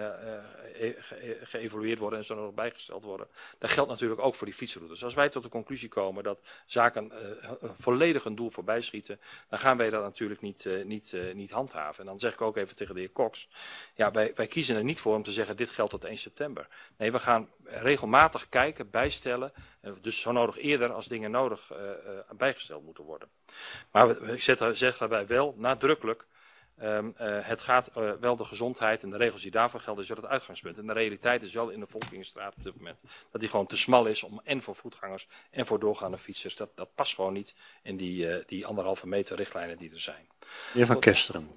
Speaker 19: geëvalueerd worden en zo nog bijgesteld worden. Dat geldt natuurlijk ook voor die fietsroutes. Als wij tot de conclusie komen dat zaken volledig een doel voorbij schieten, dan gaan wij dat natuurlijk niet handhaven. En dan zeg ik ook even tegen de heer Cox, ja, wij kiezen er niet voor om te zeggen dit geldt tot 1 september. Nee, we gaan regelmatig kijken, bijstellen, dus zo nodig eerder als dingen nodig bijgesteld moeten worden. Maar ik zeg daarbij wel nadrukkelijk, het gaat wel de gezondheid en de regels die daarvoor gelden is wel het uitgangspunt. En de realiteit is wel in de Volkingenstraat op dit moment dat die gewoon te smal is om en voor voetgangers en voor doorgaande fietsers. Dat past gewoon niet in die 1,5 meter richtlijnen die er zijn.
Speaker 1: Meneer Van Kesteren.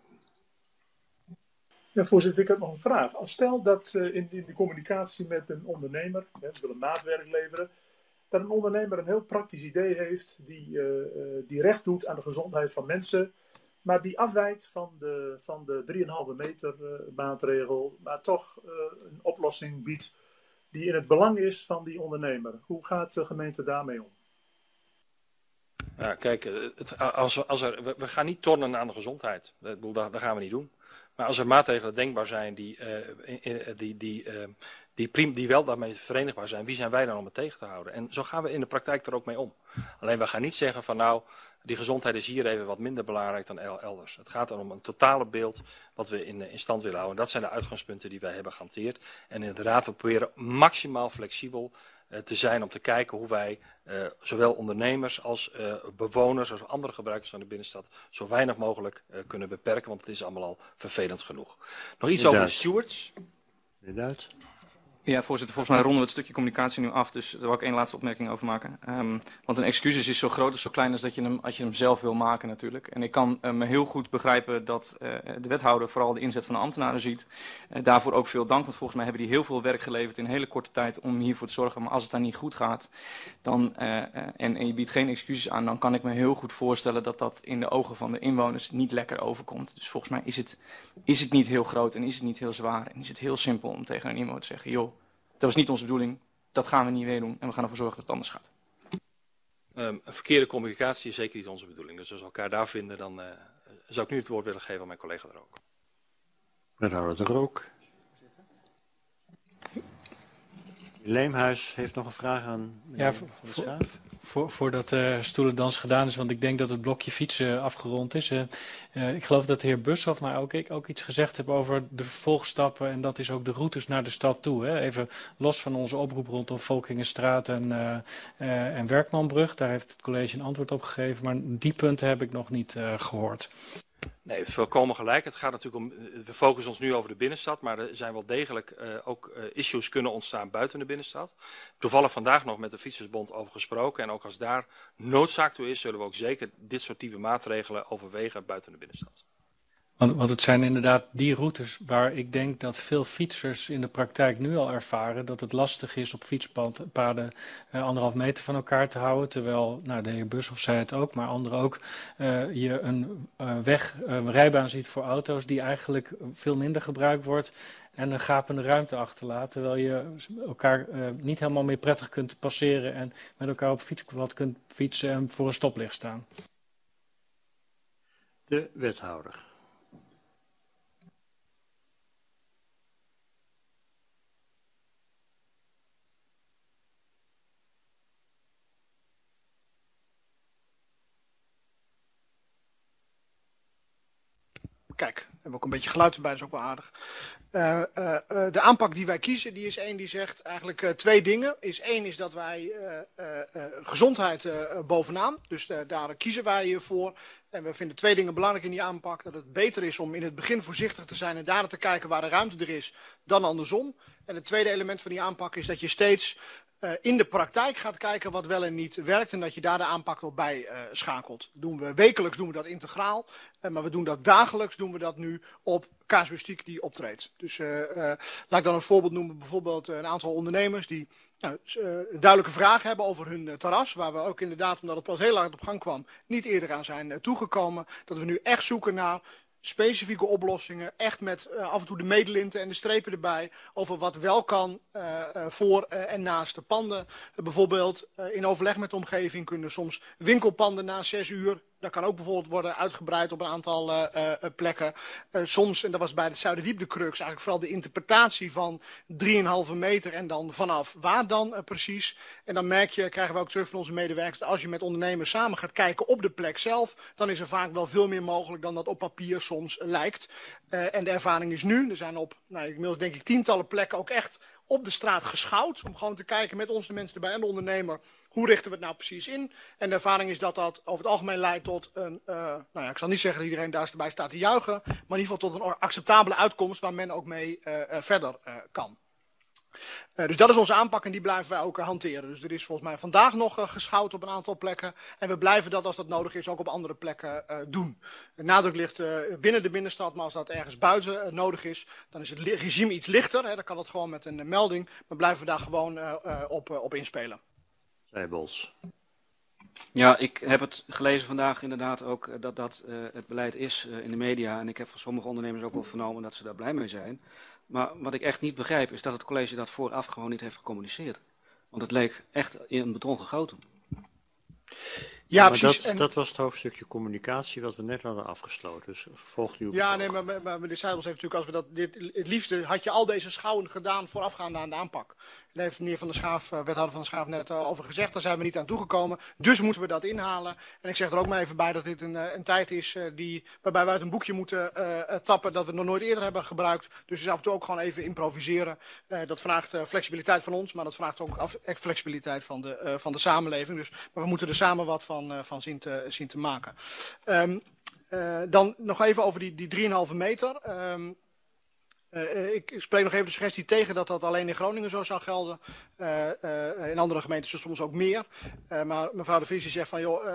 Speaker 18: Ja, voorzitter, ik heb nog een vraag. Stel dat in de communicatie met een ondernemer, we willen maatwerk leveren, dat een ondernemer een heel praktisch idee heeft die recht doet aan de gezondheid van mensen, maar die afwijkt van de 3,5 meter maatregel, maar toch een oplossing biedt die in het belang is van die ondernemer. Hoe gaat de gemeente daarmee om?
Speaker 19: Ja, kijk, we gaan niet tornen aan de gezondheid. Dat gaan we niet doen. Maar als er maatregelen denkbaar zijn die wel daarmee verenigbaar zijn, wie zijn wij dan om het tegen te houden? En zo gaan we in de praktijk er ook mee om. Alleen we gaan niet zeggen van nou, die gezondheid is hier even wat minder belangrijk dan elders. Het gaat om een totale beeld wat we in stand willen houden. En dat zijn de uitgangspunten die wij hebben gehanteerd. En inderdaad, we proberen maximaal flexibel te zijn om te kijken hoe wij zowel ondernemers als bewoners als andere gebruikers van de binnenstad zo weinig mogelijk kunnen beperken, want het is allemaal al vervelend genoeg. Nog iets over de stewards.
Speaker 1: Inderdaad.
Speaker 17: Ja, voorzitter, volgens mij ronden we het stukje communicatie nu af, dus daar wil ik één laatste opmerking over maken. Want een excuus is zo groot of zo klein als dat je hem zelf wil maken natuurlijk. En ik kan me heel goed begrijpen dat de wethouder vooral de inzet van de ambtenaren ziet. Daarvoor ook veel dank, want volgens mij hebben die heel veel werk geleverd in een hele korte tijd om hiervoor te zorgen. Maar als het daar niet goed gaat dan, en je biedt geen excuses aan, dan kan ik me heel goed voorstellen dat dat in de ogen van de inwoners niet lekker overkomt. Dus volgens mij is het niet heel groot en is het niet heel zwaar en is het heel simpel om tegen een inwoner te zeggen, joh, dat was niet onze bedoeling, dat gaan we niet weer doen en we gaan ervoor zorgen dat het anders gaat.
Speaker 19: Een verkeerde communicatie is zeker niet onze bedoeling. Dus als we elkaar daar vinden, dan zou ik nu het woord willen geven aan mijn collega er ook.
Speaker 1: Wethouder de Rook. Leemhuis heeft nog een vraag aan meneer Van der Schaaf.
Speaker 11: Voordat de stoelendans gedaan is, want ik denk dat het blokje fietsen afgerond is. Ik geloof dat de heer Bushoff, maar ook ik ook iets gezegd heb over de vervolgstappen. En dat is ook de routes naar de stad toe. Hè. Even los van onze oproep rondom Volkingenstraat en Werkmanbrug. Daar heeft het college een antwoord op gegeven. Maar die punten heb ik nog niet gehoord.
Speaker 19: Nee, volkomen gelijk. Het gaat natuurlijk om, we focussen ons nu over de binnenstad, maar er zijn wel degelijk ook issues kunnen ontstaan buiten de binnenstad. Toevallig vandaag nog met de Fietsersbond over gesproken en ook als daar noodzaak toe is, zullen we ook zeker dit soort type maatregelen overwegen buiten de binnenstad.
Speaker 11: Want het zijn inderdaad die routes waar ik denk dat veel fietsers in de praktijk nu al ervaren dat het lastig is op fietspaden 1,5 meter van elkaar te houden. Terwijl, nou, de heer Bushoff zei het ook, maar anderen ook, je een rijbaan ziet voor auto's die eigenlijk veel minder gebruikt wordt en een gapende ruimte achterlaat. Terwijl je elkaar niet helemaal meer prettig kunt passeren en met elkaar op fietspad kunt fietsen en voor een stoplicht staan.
Speaker 1: De wethouder.
Speaker 20: Kijk, we hebben ook een beetje geluid erbij, dat is ook wel aardig. De aanpak die wij kiezen, die is één die zegt eigenlijk 2 dingen. Eén is dat wij gezondheid bovenaan, dus daar kiezen wij voor. En we vinden 2 dingen belangrijk in die aanpak. Dat het beter is om in het begin voorzichtig te zijn en daar te kijken waar de ruimte er is, dan andersom. En het tweede element van die aanpak is dat je steeds in de praktijk gaat kijken wat wel en niet werkt en dat je daar de aanpak op bij schakelt. Wekelijks doen we dat integraal, maar we doen dat dagelijks, doen we dat nu op casuïstiek die optreedt. Dus laat ik dan een voorbeeld noemen, bijvoorbeeld een aantal ondernemers die duidelijke vragen hebben over hun terras, waar we ook inderdaad, omdat het pas heel laat op gang kwam, niet eerder aan zijn toegekomen, dat we nu echt zoeken naar specifieke oplossingen, echt met af en toe de meetlinten en de strepen erbij, over wat wel kan voor en naast de panden. Bijvoorbeeld in overleg met de omgeving kunnen soms winkelpanden na 6 uur, dat kan ook bijvoorbeeld worden uitgebreid op een aantal plekken. Soms, en dat was bij het Zuiderdiep de crux, eigenlijk vooral de interpretatie van 3,5 meter en dan vanaf waar dan precies. En dan krijgen we ook terug van onze medewerkers, dat als je met ondernemers samen gaat kijken op de plek zelf, dan is er vaak wel veel meer mogelijk dan dat op papier soms lijkt. En de ervaring is nu, er zijn op, inmiddels denk ik 10-tallen plekken ook echt op de straat geschouwd, om gewoon te kijken met onze mensen erbij en de ondernemer, hoe richten we het nou precies in? En de ervaring is dat dat over het algemeen leidt tot een, ik zal niet zeggen dat iedereen daar erbij staat te juichen, maar in ieder geval tot een acceptabele uitkomst waar men ook mee verder kan. Dus dat is onze aanpak en die blijven wij ook hanteren. Dus er is volgens mij vandaag nog geschouwd op een aantal plekken. En we blijven dat als dat nodig is ook op andere plekken doen. De nadruk ligt binnen de binnenstad, maar als dat ergens buiten nodig is, dan is het regime iets lichter. Dan kan dat gewoon met een melding, maar blijven we daar gewoon op inspelen.
Speaker 1: Zijbols.
Speaker 7: Ja, ik heb het gelezen vandaag inderdaad ook dat het beleid is in de media. En ik heb van sommige ondernemers ook wel vernomen dat ze daar blij mee zijn. Maar wat ik echt niet begrijp is dat het college dat vooraf gewoon niet heeft gecommuniceerd. Want het leek echt in beton gegoten.
Speaker 20: Ja,
Speaker 1: maar
Speaker 20: precies.
Speaker 1: Dat was het hoofdstukje communicatie wat we net hadden afgesloten. Dus volgt u op.
Speaker 20: Ja, nee, maar meneer Seibels heeft natuurlijk, als we het liefste had je al deze schouwen gedaan voorafgaande aan de aanpak. Daar heeft meneer Van der Schaaf, wethouder Van der Schaaf, net over gezegd. Daar zijn we niet aan toegekomen. Dus moeten we dat inhalen. En ik zeg er ook maar even bij dat dit een tijd is waarbij we uit een boekje moeten tappen dat we nog nooit eerder hebben gebruikt. Dus het is af en toe ook gewoon even improviseren. Dat vraagt flexibiliteit van ons, maar dat vraagt ook flexibiliteit van de samenleving. Dus, maar we moeten er samen wat van zien te maken. Dan nog even over die 3,5 meter. Ik spreek nog even de suggestie tegen dat alleen in Groningen zo zou gelden. In andere gemeenten soms ook meer. Maar mevrouw de Vries zegt van joh,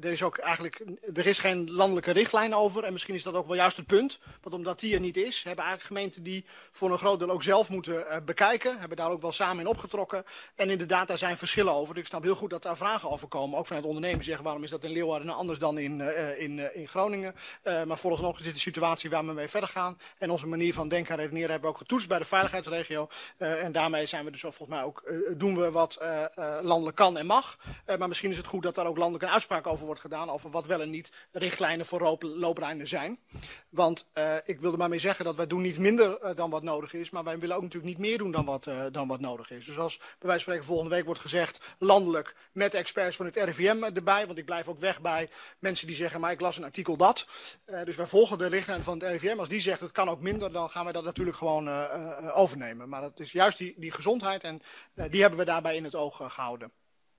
Speaker 20: er is geen landelijke richtlijn over. En misschien is dat ook wel juist het punt. Want omdat die er niet is, hebben eigenlijk gemeenten die voor een groot deel ook zelf moeten bekijken. Hebben daar ook wel samen in opgetrokken. En inderdaad, daar zijn verschillen over. Dus ik snap heel goed dat daar vragen over komen. Ook vanuit ondernemers zeggen waarom is dat in Leeuwarden anders dan in Groningen. Maar vooralsnog is dit de situatie waar we mee verder gaan. En onze manier van denken en redeneren hebben we ook getoetst bij de veiligheidsregio. En daarmee zijn we dus volgens mij ook doen we wat landelijk kan en mag. Maar misschien is het goed dat daar ook landelijk een uitspraak over wordt gedaan. Over wat wel en niet richtlijnen voor looplijnen zijn. Want ik wilde maar mee zeggen dat wij doen niet minder dan wat nodig is. Maar wij willen ook natuurlijk niet meer doen dan wat nodig is. Dus als bij wijze van spreken volgende week wordt gezegd landelijk met experts van het RIVM erbij. Want ik blijf ook weg bij mensen die zeggen maar ik las een artikel dat. Dus wij volgen de richtlijnen van het RIVM. Als die zegt het kan ook minder dan gaan wij dat natuurlijk gewoon overnemen. Maar het is juist die gezondheid en die hebben we daarbij in het oog gehouden.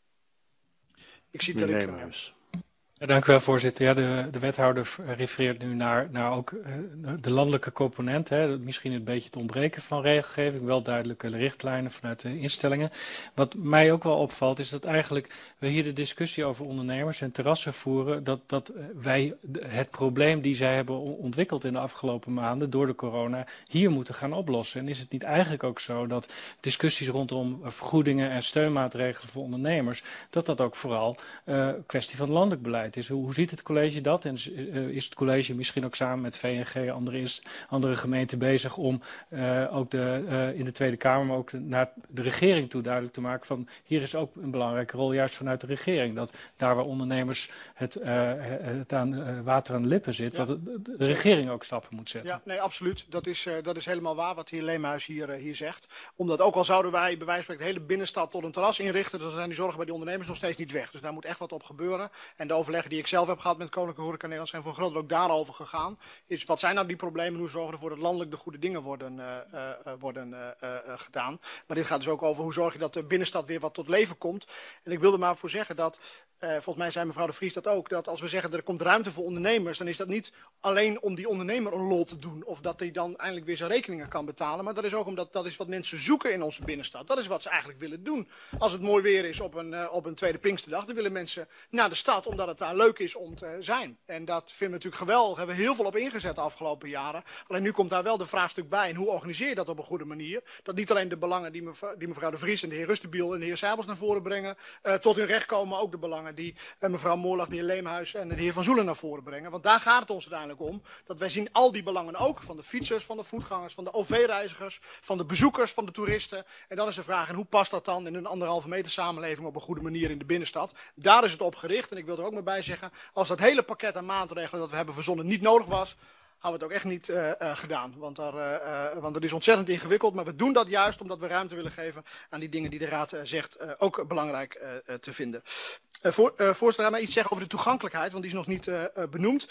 Speaker 20: Ik zie dat ik...
Speaker 11: Ja, dank u wel, voorzitter. Ja, de wethouder refereert nu naar ook de landelijke component. Hè. Misschien een beetje het ontbreken van regelgeving. Wel duidelijke richtlijnen vanuit de instellingen. Wat mij ook wel opvalt is dat eigenlijk we hier de discussie over ondernemers en terrassen voeren. Dat wij het probleem die zij hebben ontwikkeld in de afgelopen maanden door de corona hier moeten gaan oplossen. En is het niet eigenlijk ook zo dat discussies rondom vergoedingen en steunmaatregelen voor ondernemers, dat ook vooral kwestie van landelijk beleid is. Hoe ziet het college dat? En is het college misschien ook samen met VNG andere gemeenten bezig om ook in de Tweede Kamer, maar ook naar de regering toe duidelijk te maken van hier is ook een belangrijke rol juist vanuit de regering. Dat daar waar ondernemers het aan water aan de lippen zit, ja, dat de regering ook stappen moet zetten.
Speaker 20: Ja, nee, absoluut. Dat is helemaal waar wat de heer Leemhuis hier zegt. Omdat ook al zouden wij bij wijze van spreken de hele binnenstad tot een terras inrichten, dan zijn die zorgen bij die ondernemers nog steeds niet weg. Dus daar moet echt wat op gebeuren. En de overleggen die ik zelf heb gehad met Koninklijke Horeca Nederland zijn voor een groot deel ook daarover gegaan. Is wat zijn nou die problemen en hoe zorgen we ervoor dat landelijk de goede dingen worden gedaan. Maar dit gaat dus ook over hoe zorg je dat de binnenstad weer wat tot leven komt. En ik wilde maar voor zeggen dat, volgens mij zei mevrouw de Vries dat ook, dat als we zeggen er komt ruimte voor ondernemers, dan is dat niet alleen om die ondernemer een lol te doen of dat hij dan eindelijk weer zijn rekeningen kan betalen. Maar dat is ook omdat dat is wat mensen zoeken in onze binnenstad. Dat is wat ze eigenlijk willen doen. Als het mooi weer is op een tweede Pinksterdag, dan willen mensen naar de stad omdat het daar leuk is om te zijn. En dat vinden we natuurlijk geweldig. Daar hebben we heel veel op ingezet de afgelopen jaren. Alleen nu komt daar wel de vraagstuk bij. En hoe organiseer je dat op een goede manier? Dat niet alleen de belangen die mevrouw de Vries en de heer Rustenbiel en de heer Seibels naar voren brengen, tot hun recht komen, maar ook de belangen die mevrouw Moorlag, de heer Leemhuis en de heer Van Zoelen naar voren brengen. Want daar gaat het ons uiteindelijk om. Dat wij zien al die belangen ook. Van de fietsers, van de voetgangers, van de OV-reizigers, van de bezoekers, van de toeristen. En dan is de vraag, en hoe past dat dan in een 1,5 meter samenleving op een goede manier in de binnenstad? Daar is het op gericht. En ik wil er ook maar bij zeggen, als dat hele pakket aan maatregelen dat we hebben verzonnen niet nodig was, hadden we het ook echt niet gedaan. Want dat is ontzettend ingewikkeld. Maar we doen dat juist omdat we ruimte willen geven aan die dingen die de Raad zegt ook belangrijk te vinden. Voorzitter, laat mij iets zeggen over de toegankelijkheid, want die is nog niet benoemd.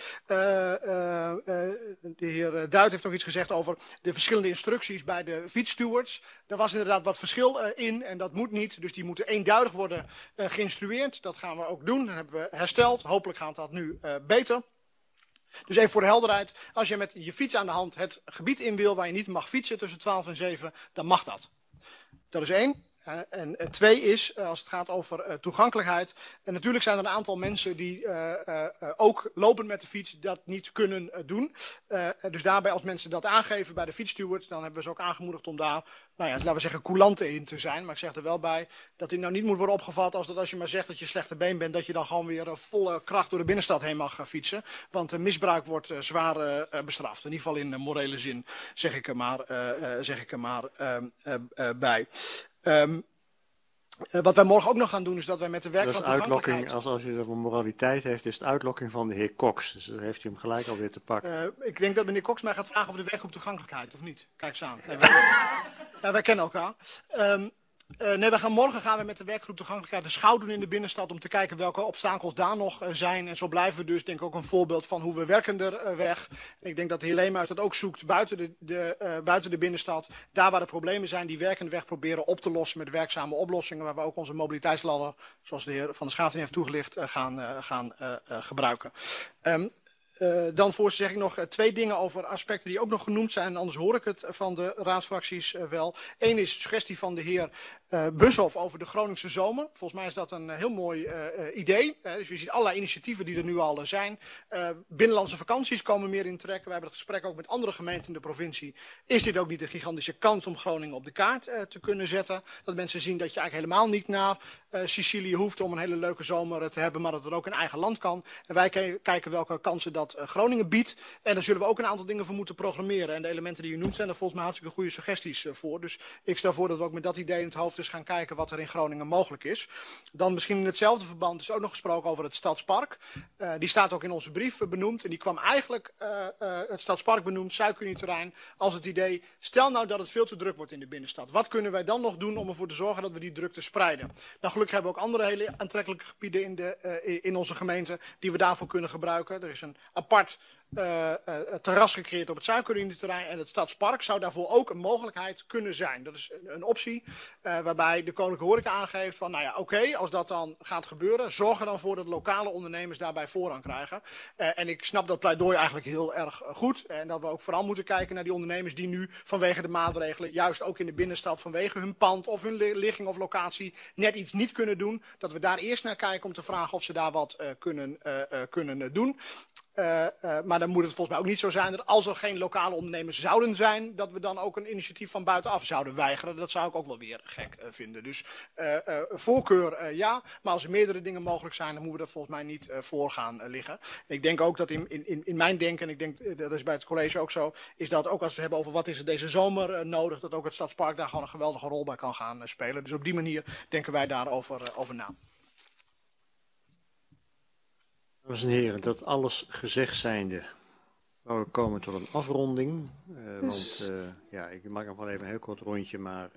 Speaker 20: De heer Duit heeft ook iets gezegd over de verschillende instructies bij de fietsstewards. Daar was inderdaad wat verschil in en dat moet niet. Dus die moeten eenduidig worden geïnstrueerd. Dat gaan we ook doen. Dat hebben we hersteld. Hopelijk gaat dat nu beter. Dus even voor de helderheid, als je met je fiets aan de hand het gebied in wil waar je niet mag fietsen tussen 12 en 7, dan mag dat. Dat is 1. En 2 is, als het gaat over toegankelijkheid. En natuurlijk zijn er een aantal mensen die ook lopend met de fiets dat niet kunnen doen. Dus daarbij als mensen dat aangeven bij de fietsstewards, dan hebben we ze ook aangemoedigd om daar, nou ja, laten we zeggen, coulanten in te zijn. Maar ik zeg er wel bij dat dit nou niet moet worden opgevat als dat als je maar zegt dat je slechte been bent, dat je dan gewoon weer volle kracht door de binnenstad heen mag fietsen. Want misbruik wordt zwaar bestraft. In ieder geval in morele zin, zeg ik er maar bij. Wat wij morgen ook nog gaan doen is dat wij met de
Speaker 1: Dat
Speaker 20: werkgroep
Speaker 1: is uitlokking,
Speaker 20: toegankelijkheid...
Speaker 1: als je over moraliteit heeft, is het uitlokking van de heer Cox. Dus dan heeft u hem gelijk alweer te pakken.
Speaker 20: Ik denk dat meneer Cox mij gaat vragen over de werkgroep toegankelijkheid, of niet? Kijk eens aan. Wij kennen elkaar. Morgen gaan we met de werkgroep toegankelijkheid de schouw doen in de binnenstad om te kijken welke obstakels daar nog zijn. En zo blijven we dus denk ik ook een voorbeeld van hoe we werken er weg. Ik denk dat de heer Leemhuis dat ook zoekt buiten de binnenstad. Daar waar de problemen zijn, die werkende weg proberen op te lossen met werkzame oplossingen. Waar we ook onze mobiliteitsladder, zoals de heer Van der Schaafden heeft toegelicht, gaan gebruiken. Dan voorzitter zeg ik nog 2 dingen over aspecten die ook nog genoemd zijn. Anders hoor ik het van de raadsfracties wel. Eén is de suggestie van de heer Bushoff over de Groningse zomer. Volgens mij is dat een heel mooi idee. Dus je ziet allerlei initiatieven die er nu al zijn. Binnenlandse vakanties komen meer in trek. We hebben het gesprek ook met andere gemeenten in de provincie. Is dit ook niet een gigantische kans om Groningen op de kaart te kunnen zetten? Dat mensen zien dat je eigenlijk helemaal niet naar Sicilië hoeft om een hele leuke zomer te hebben, maar dat het ook in eigen land kan. En wij kijken welke kansen dat Groningen biedt. En daar zullen we ook een aantal dingen voor moeten programmeren. En de elementen die u noemt zijn er volgens mij hartstikke goede suggesties voor. Dus ik stel voor dat we ook met dat idee in het hoofd eens gaan kijken wat er in Groningen mogelijk is. Dan misschien in hetzelfde verband is ook nog gesproken over het Stadspark. Die staat ook in onze brief benoemd. En die kwam eigenlijk het Stadspark benoemd, Suikerunieterrein, als het idee, stel nou dat het veel te druk wordt in de binnenstad. Wat kunnen wij dan nog doen om ervoor te zorgen dat we die drukte spreiden? Nou, gelukkig hebben we ook andere hele aantrekkelijke gebieden in onze gemeente die we daarvoor kunnen gebruiken. Er is een apart terras gecreëerd op het Suikerunieterrein en het Stadspark zou daarvoor ook een mogelijkheid kunnen zijn. Dat is een optie waarbij de Koninklijke Horeca aangeeft van nou ja, oké, als dat dan gaat gebeuren, zorg er dan voor dat lokale ondernemers daarbij voorrang krijgen. En ik snap dat pleidooi eigenlijk heel erg goed en dat we ook vooral moeten kijken naar die ondernemers die nu vanwege de maatregelen, juist ook in de binnenstad vanwege hun pand of hun ligging of locatie net iets niet kunnen doen. Dat we daar eerst naar kijken om te vragen of ze daar wat kunnen doen. Maar dan moet het volgens mij ook niet zo zijn dat als er geen lokale ondernemers zouden zijn, dat we dan ook een initiatief van buitenaf zouden weigeren. Dat zou ik ook wel weer gek vinden. Dus voorkeur ja, maar als er meerdere dingen mogelijk zijn, dan moeten we dat volgens mij niet voor gaan liggen. Ik denk ook dat in mijn denken, en ik denk dat is bij het college ook zo, is dat ook als we hebben over wat is er deze zomer nodig, dat ook het Stadspark daar gewoon een geweldige rol bij kan gaan spelen. Dus op die manier denken wij daarover na.
Speaker 1: Dames en heren, dat alles gezegd zijnde, we komen tot een afronding. Ik maak nog wel even een heel kort rondje, maar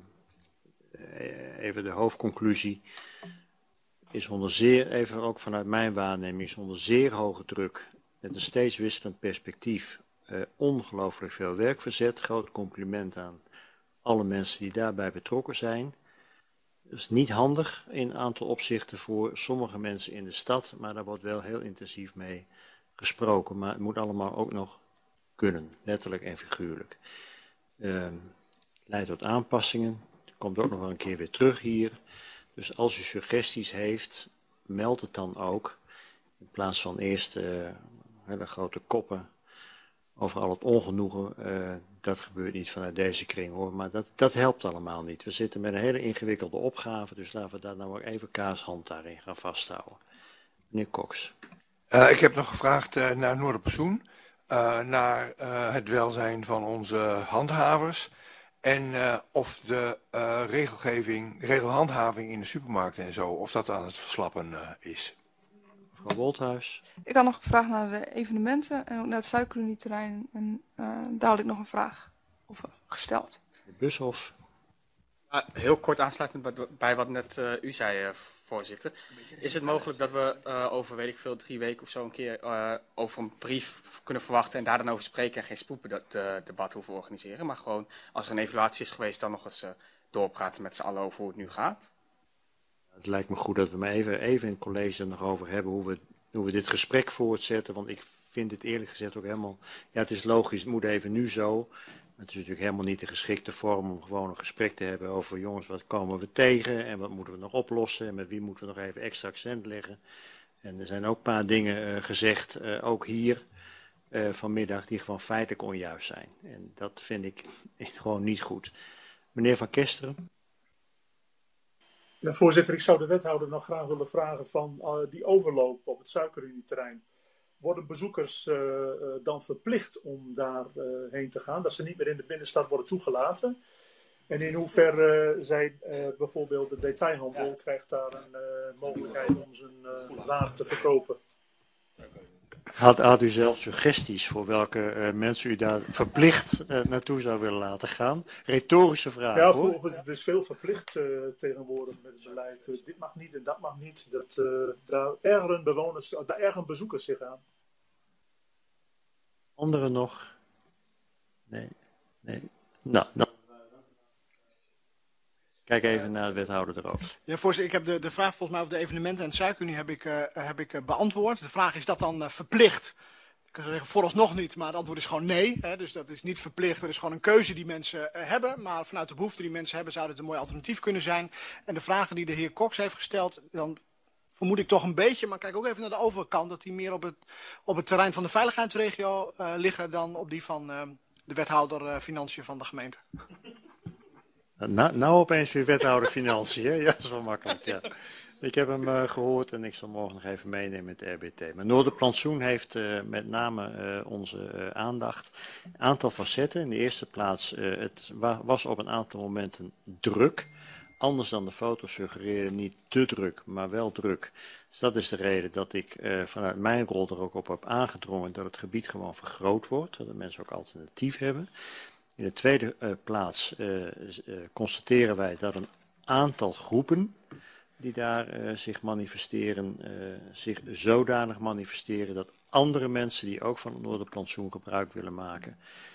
Speaker 1: even de hoofdconclusie is even ook vanuit mijn waarneming, is onder zeer hoge druk, met een steeds wisselend perspectief, ongelooflijk veel werk verzet. Groot compliment aan alle mensen die daarbij betrokken zijn. Dat is niet handig in een aantal opzichten voor sommige mensen in de stad, maar daar wordt wel heel intensief mee gesproken. Maar het moet allemaal ook nog kunnen, letterlijk en figuurlijk. Leidt tot aanpassingen, het komt ook nog wel een keer weer terug hier. Dus als u suggesties heeft, meld het dan ook. In plaats van eerst hele grote koppen over al het ongenoegen, dat gebeurt niet vanuit deze kring hoor, maar dat helpt allemaal niet. We zitten met een hele ingewikkelde opgave, dus laten we daar nou ook even kaashand daarin gaan vasthouden. Meneer Cox.
Speaker 14: Ik heb nog gevraagd naar Noorderpersoen, naar het welzijn van onze handhavers en of de regelhandhaving in de supermarkten en zo, of dat aan het verslappen is.
Speaker 1: Mevrouw Wolthuis.
Speaker 16: Ik had nog gevraagd naar de evenementen en ook naar het Suikerunieterrein. En daar had ik nog een vraag over gesteld.
Speaker 1: Bushoff.
Speaker 8: Heel kort aansluitend bij wat net u zei, voorzitter. Is het mogelijk dat we over, weet ik veel, 3 weken of zo een keer over een brief kunnen verwachten en daar dan over spreken en geen spoeddebat hoeven organiseren, maar gewoon als er een evaluatie is geweest dan nog eens doorpraten met z'n allen over hoe het nu gaat?
Speaker 1: Het lijkt me goed dat we maar even in het college er nog over hebben hoe we dit gesprek voortzetten, want ik vind het eerlijk gezegd ook helemaal, ja het is logisch, het moet even nu zo, maar het is natuurlijk helemaal niet de geschikte vorm om gewoon een gesprek te hebben over jongens, wat komen we tegen en wat moeten we nog oplossen en met wie moeten we nog even extra accent leggen. En er zijn ook een paar dingen gezegd, ook hier vanmiddag, die gewoon feitelijk onjuist zijn. En dat vind ik gewoon niet goed. Meneer Van Kesteren.
Speaker 18: Ja, voorzitter, ik zou de wethouder nog graag willen vragen van die overloop op het Suikerunieterrein. Worden bezoekers dan verplicht om daar heen te gaan? Dat ze niet meer in de binnenstad worden toegelaten? En in hoeverre zij bijvoorbeeld de detailhandel krijgt daar een mogelijkheid om zijn waar te verkopen?
Speaker 1: Had u zelf suggesties voor welke mensen u daar verplicht naartoe zou willen laten gaan? Retorische vraag,
Speaker 18: ja,
Speaker 1: hoor.
Speaker 18: Het is veel verplicht tegenwoordig met het beleid. Dit mag niet en dat mag niet. Daar ergeren bezoekers zich aan.
Speaker 1: Anderen nog? Nee. Nou. Kijk even naar de wethouder erover.
Speaker 20: Ja, voorzitter, ik heb de vraag volgens mij over de evenementen en de suikerunie heb ik beantwoord. De vraag is dat dan verplicht? Ik kan zeggen vooralsnog niet, maar het antwoord is gewoon nee. Hè, dus dat is niet verplicht, er is gewoon een keuze die mensen hebben. Maar vanuit de behoefte die mensen hebben zou dit een mooi alternatief kunnen zijn. En de vragen die de heer Cox heeft gesteld, dan vermoed ik toch een beetje, maar kijk ook even naar de overkant, dat die meer op het terrein van de veiligheidsregio liggen dan op die van de wethouder Financiën van de gemeente.
Speaker 1: Nou opeens weer wethouder Financiën, hè? Ja, dat is wel makkelijk, ja. Ik heb hem gehoord en ik zal morgen nog even meenemen met de RBT. Maar Noorderplantsoen heeft met name onze aandacht. Een aantal facetten. In de eerste plaats, het was op een aantal momenten druk. Anders dan de foto suggereerde, niet te druk, maar wel druk. Dus dat is de reden dat ik vanuit mijn rol er ook op heb aangedrongen dat het gebied gewoon vergroot wordt. Dat de mensen ook alternatief hebben. In de tweede plaats constateren wij dat een aantal groepen die daar zich manifesteren, zich zodanig manifesteren dat andere mensen die ook van het Noorderplantsoen gebruik willen maken,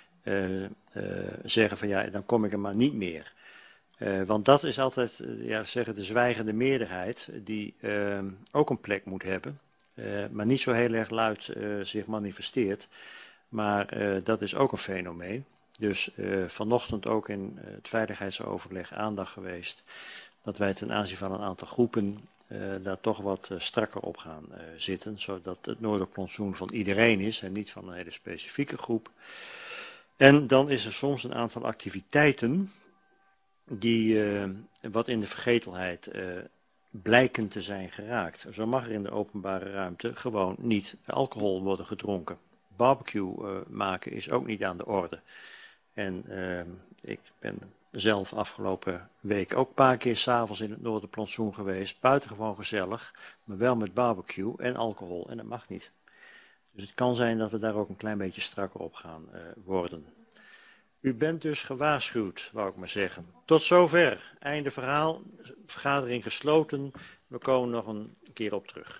Speaker 1: zeggen van ja, dan kom ik er maar niet meer. Want dat is altijd, zeggen de zwijgende meerderheid die ook een plek moet hebben, maar niet zo heel erg luid zich manifesteert. Maar dat is ook een fenomeen. Dus vanochtend ook in het veiligheidsoverleg aandacht geweest dat wij ten aanzien van een aantal groepen daar toch wat strakker op gaan zitten. Zodat het Noorderplantsoen van iedereen is en niet van een hele specifieke groep. En dan is er soms een aantal activiteiten die wat in de vergetelheid blijken te zijn geraakt. Zo mag er in de openbare ruimte gewoon niet alcohol worden gedronken. Barbecue maken is ook niet aan de orde. En ik ben zelf afgelopen week ook een paar keer 's avonds in het Noorderplantsoen geweest. Buitengewoon gezellig, maar wel met barbecue en alcohol. En dat mag niet. Dus het kan zijn dat we daar ook een klein beetje strakker op gaan worden. U bent dus gewaarschuwd, wou ik maar zeggen. Tot zover. Einde verhaal. Vergadering gesloten. We komen nog een keer op terug.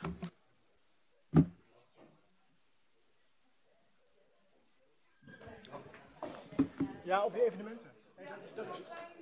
Speaker 20: Ja, over die evenementen.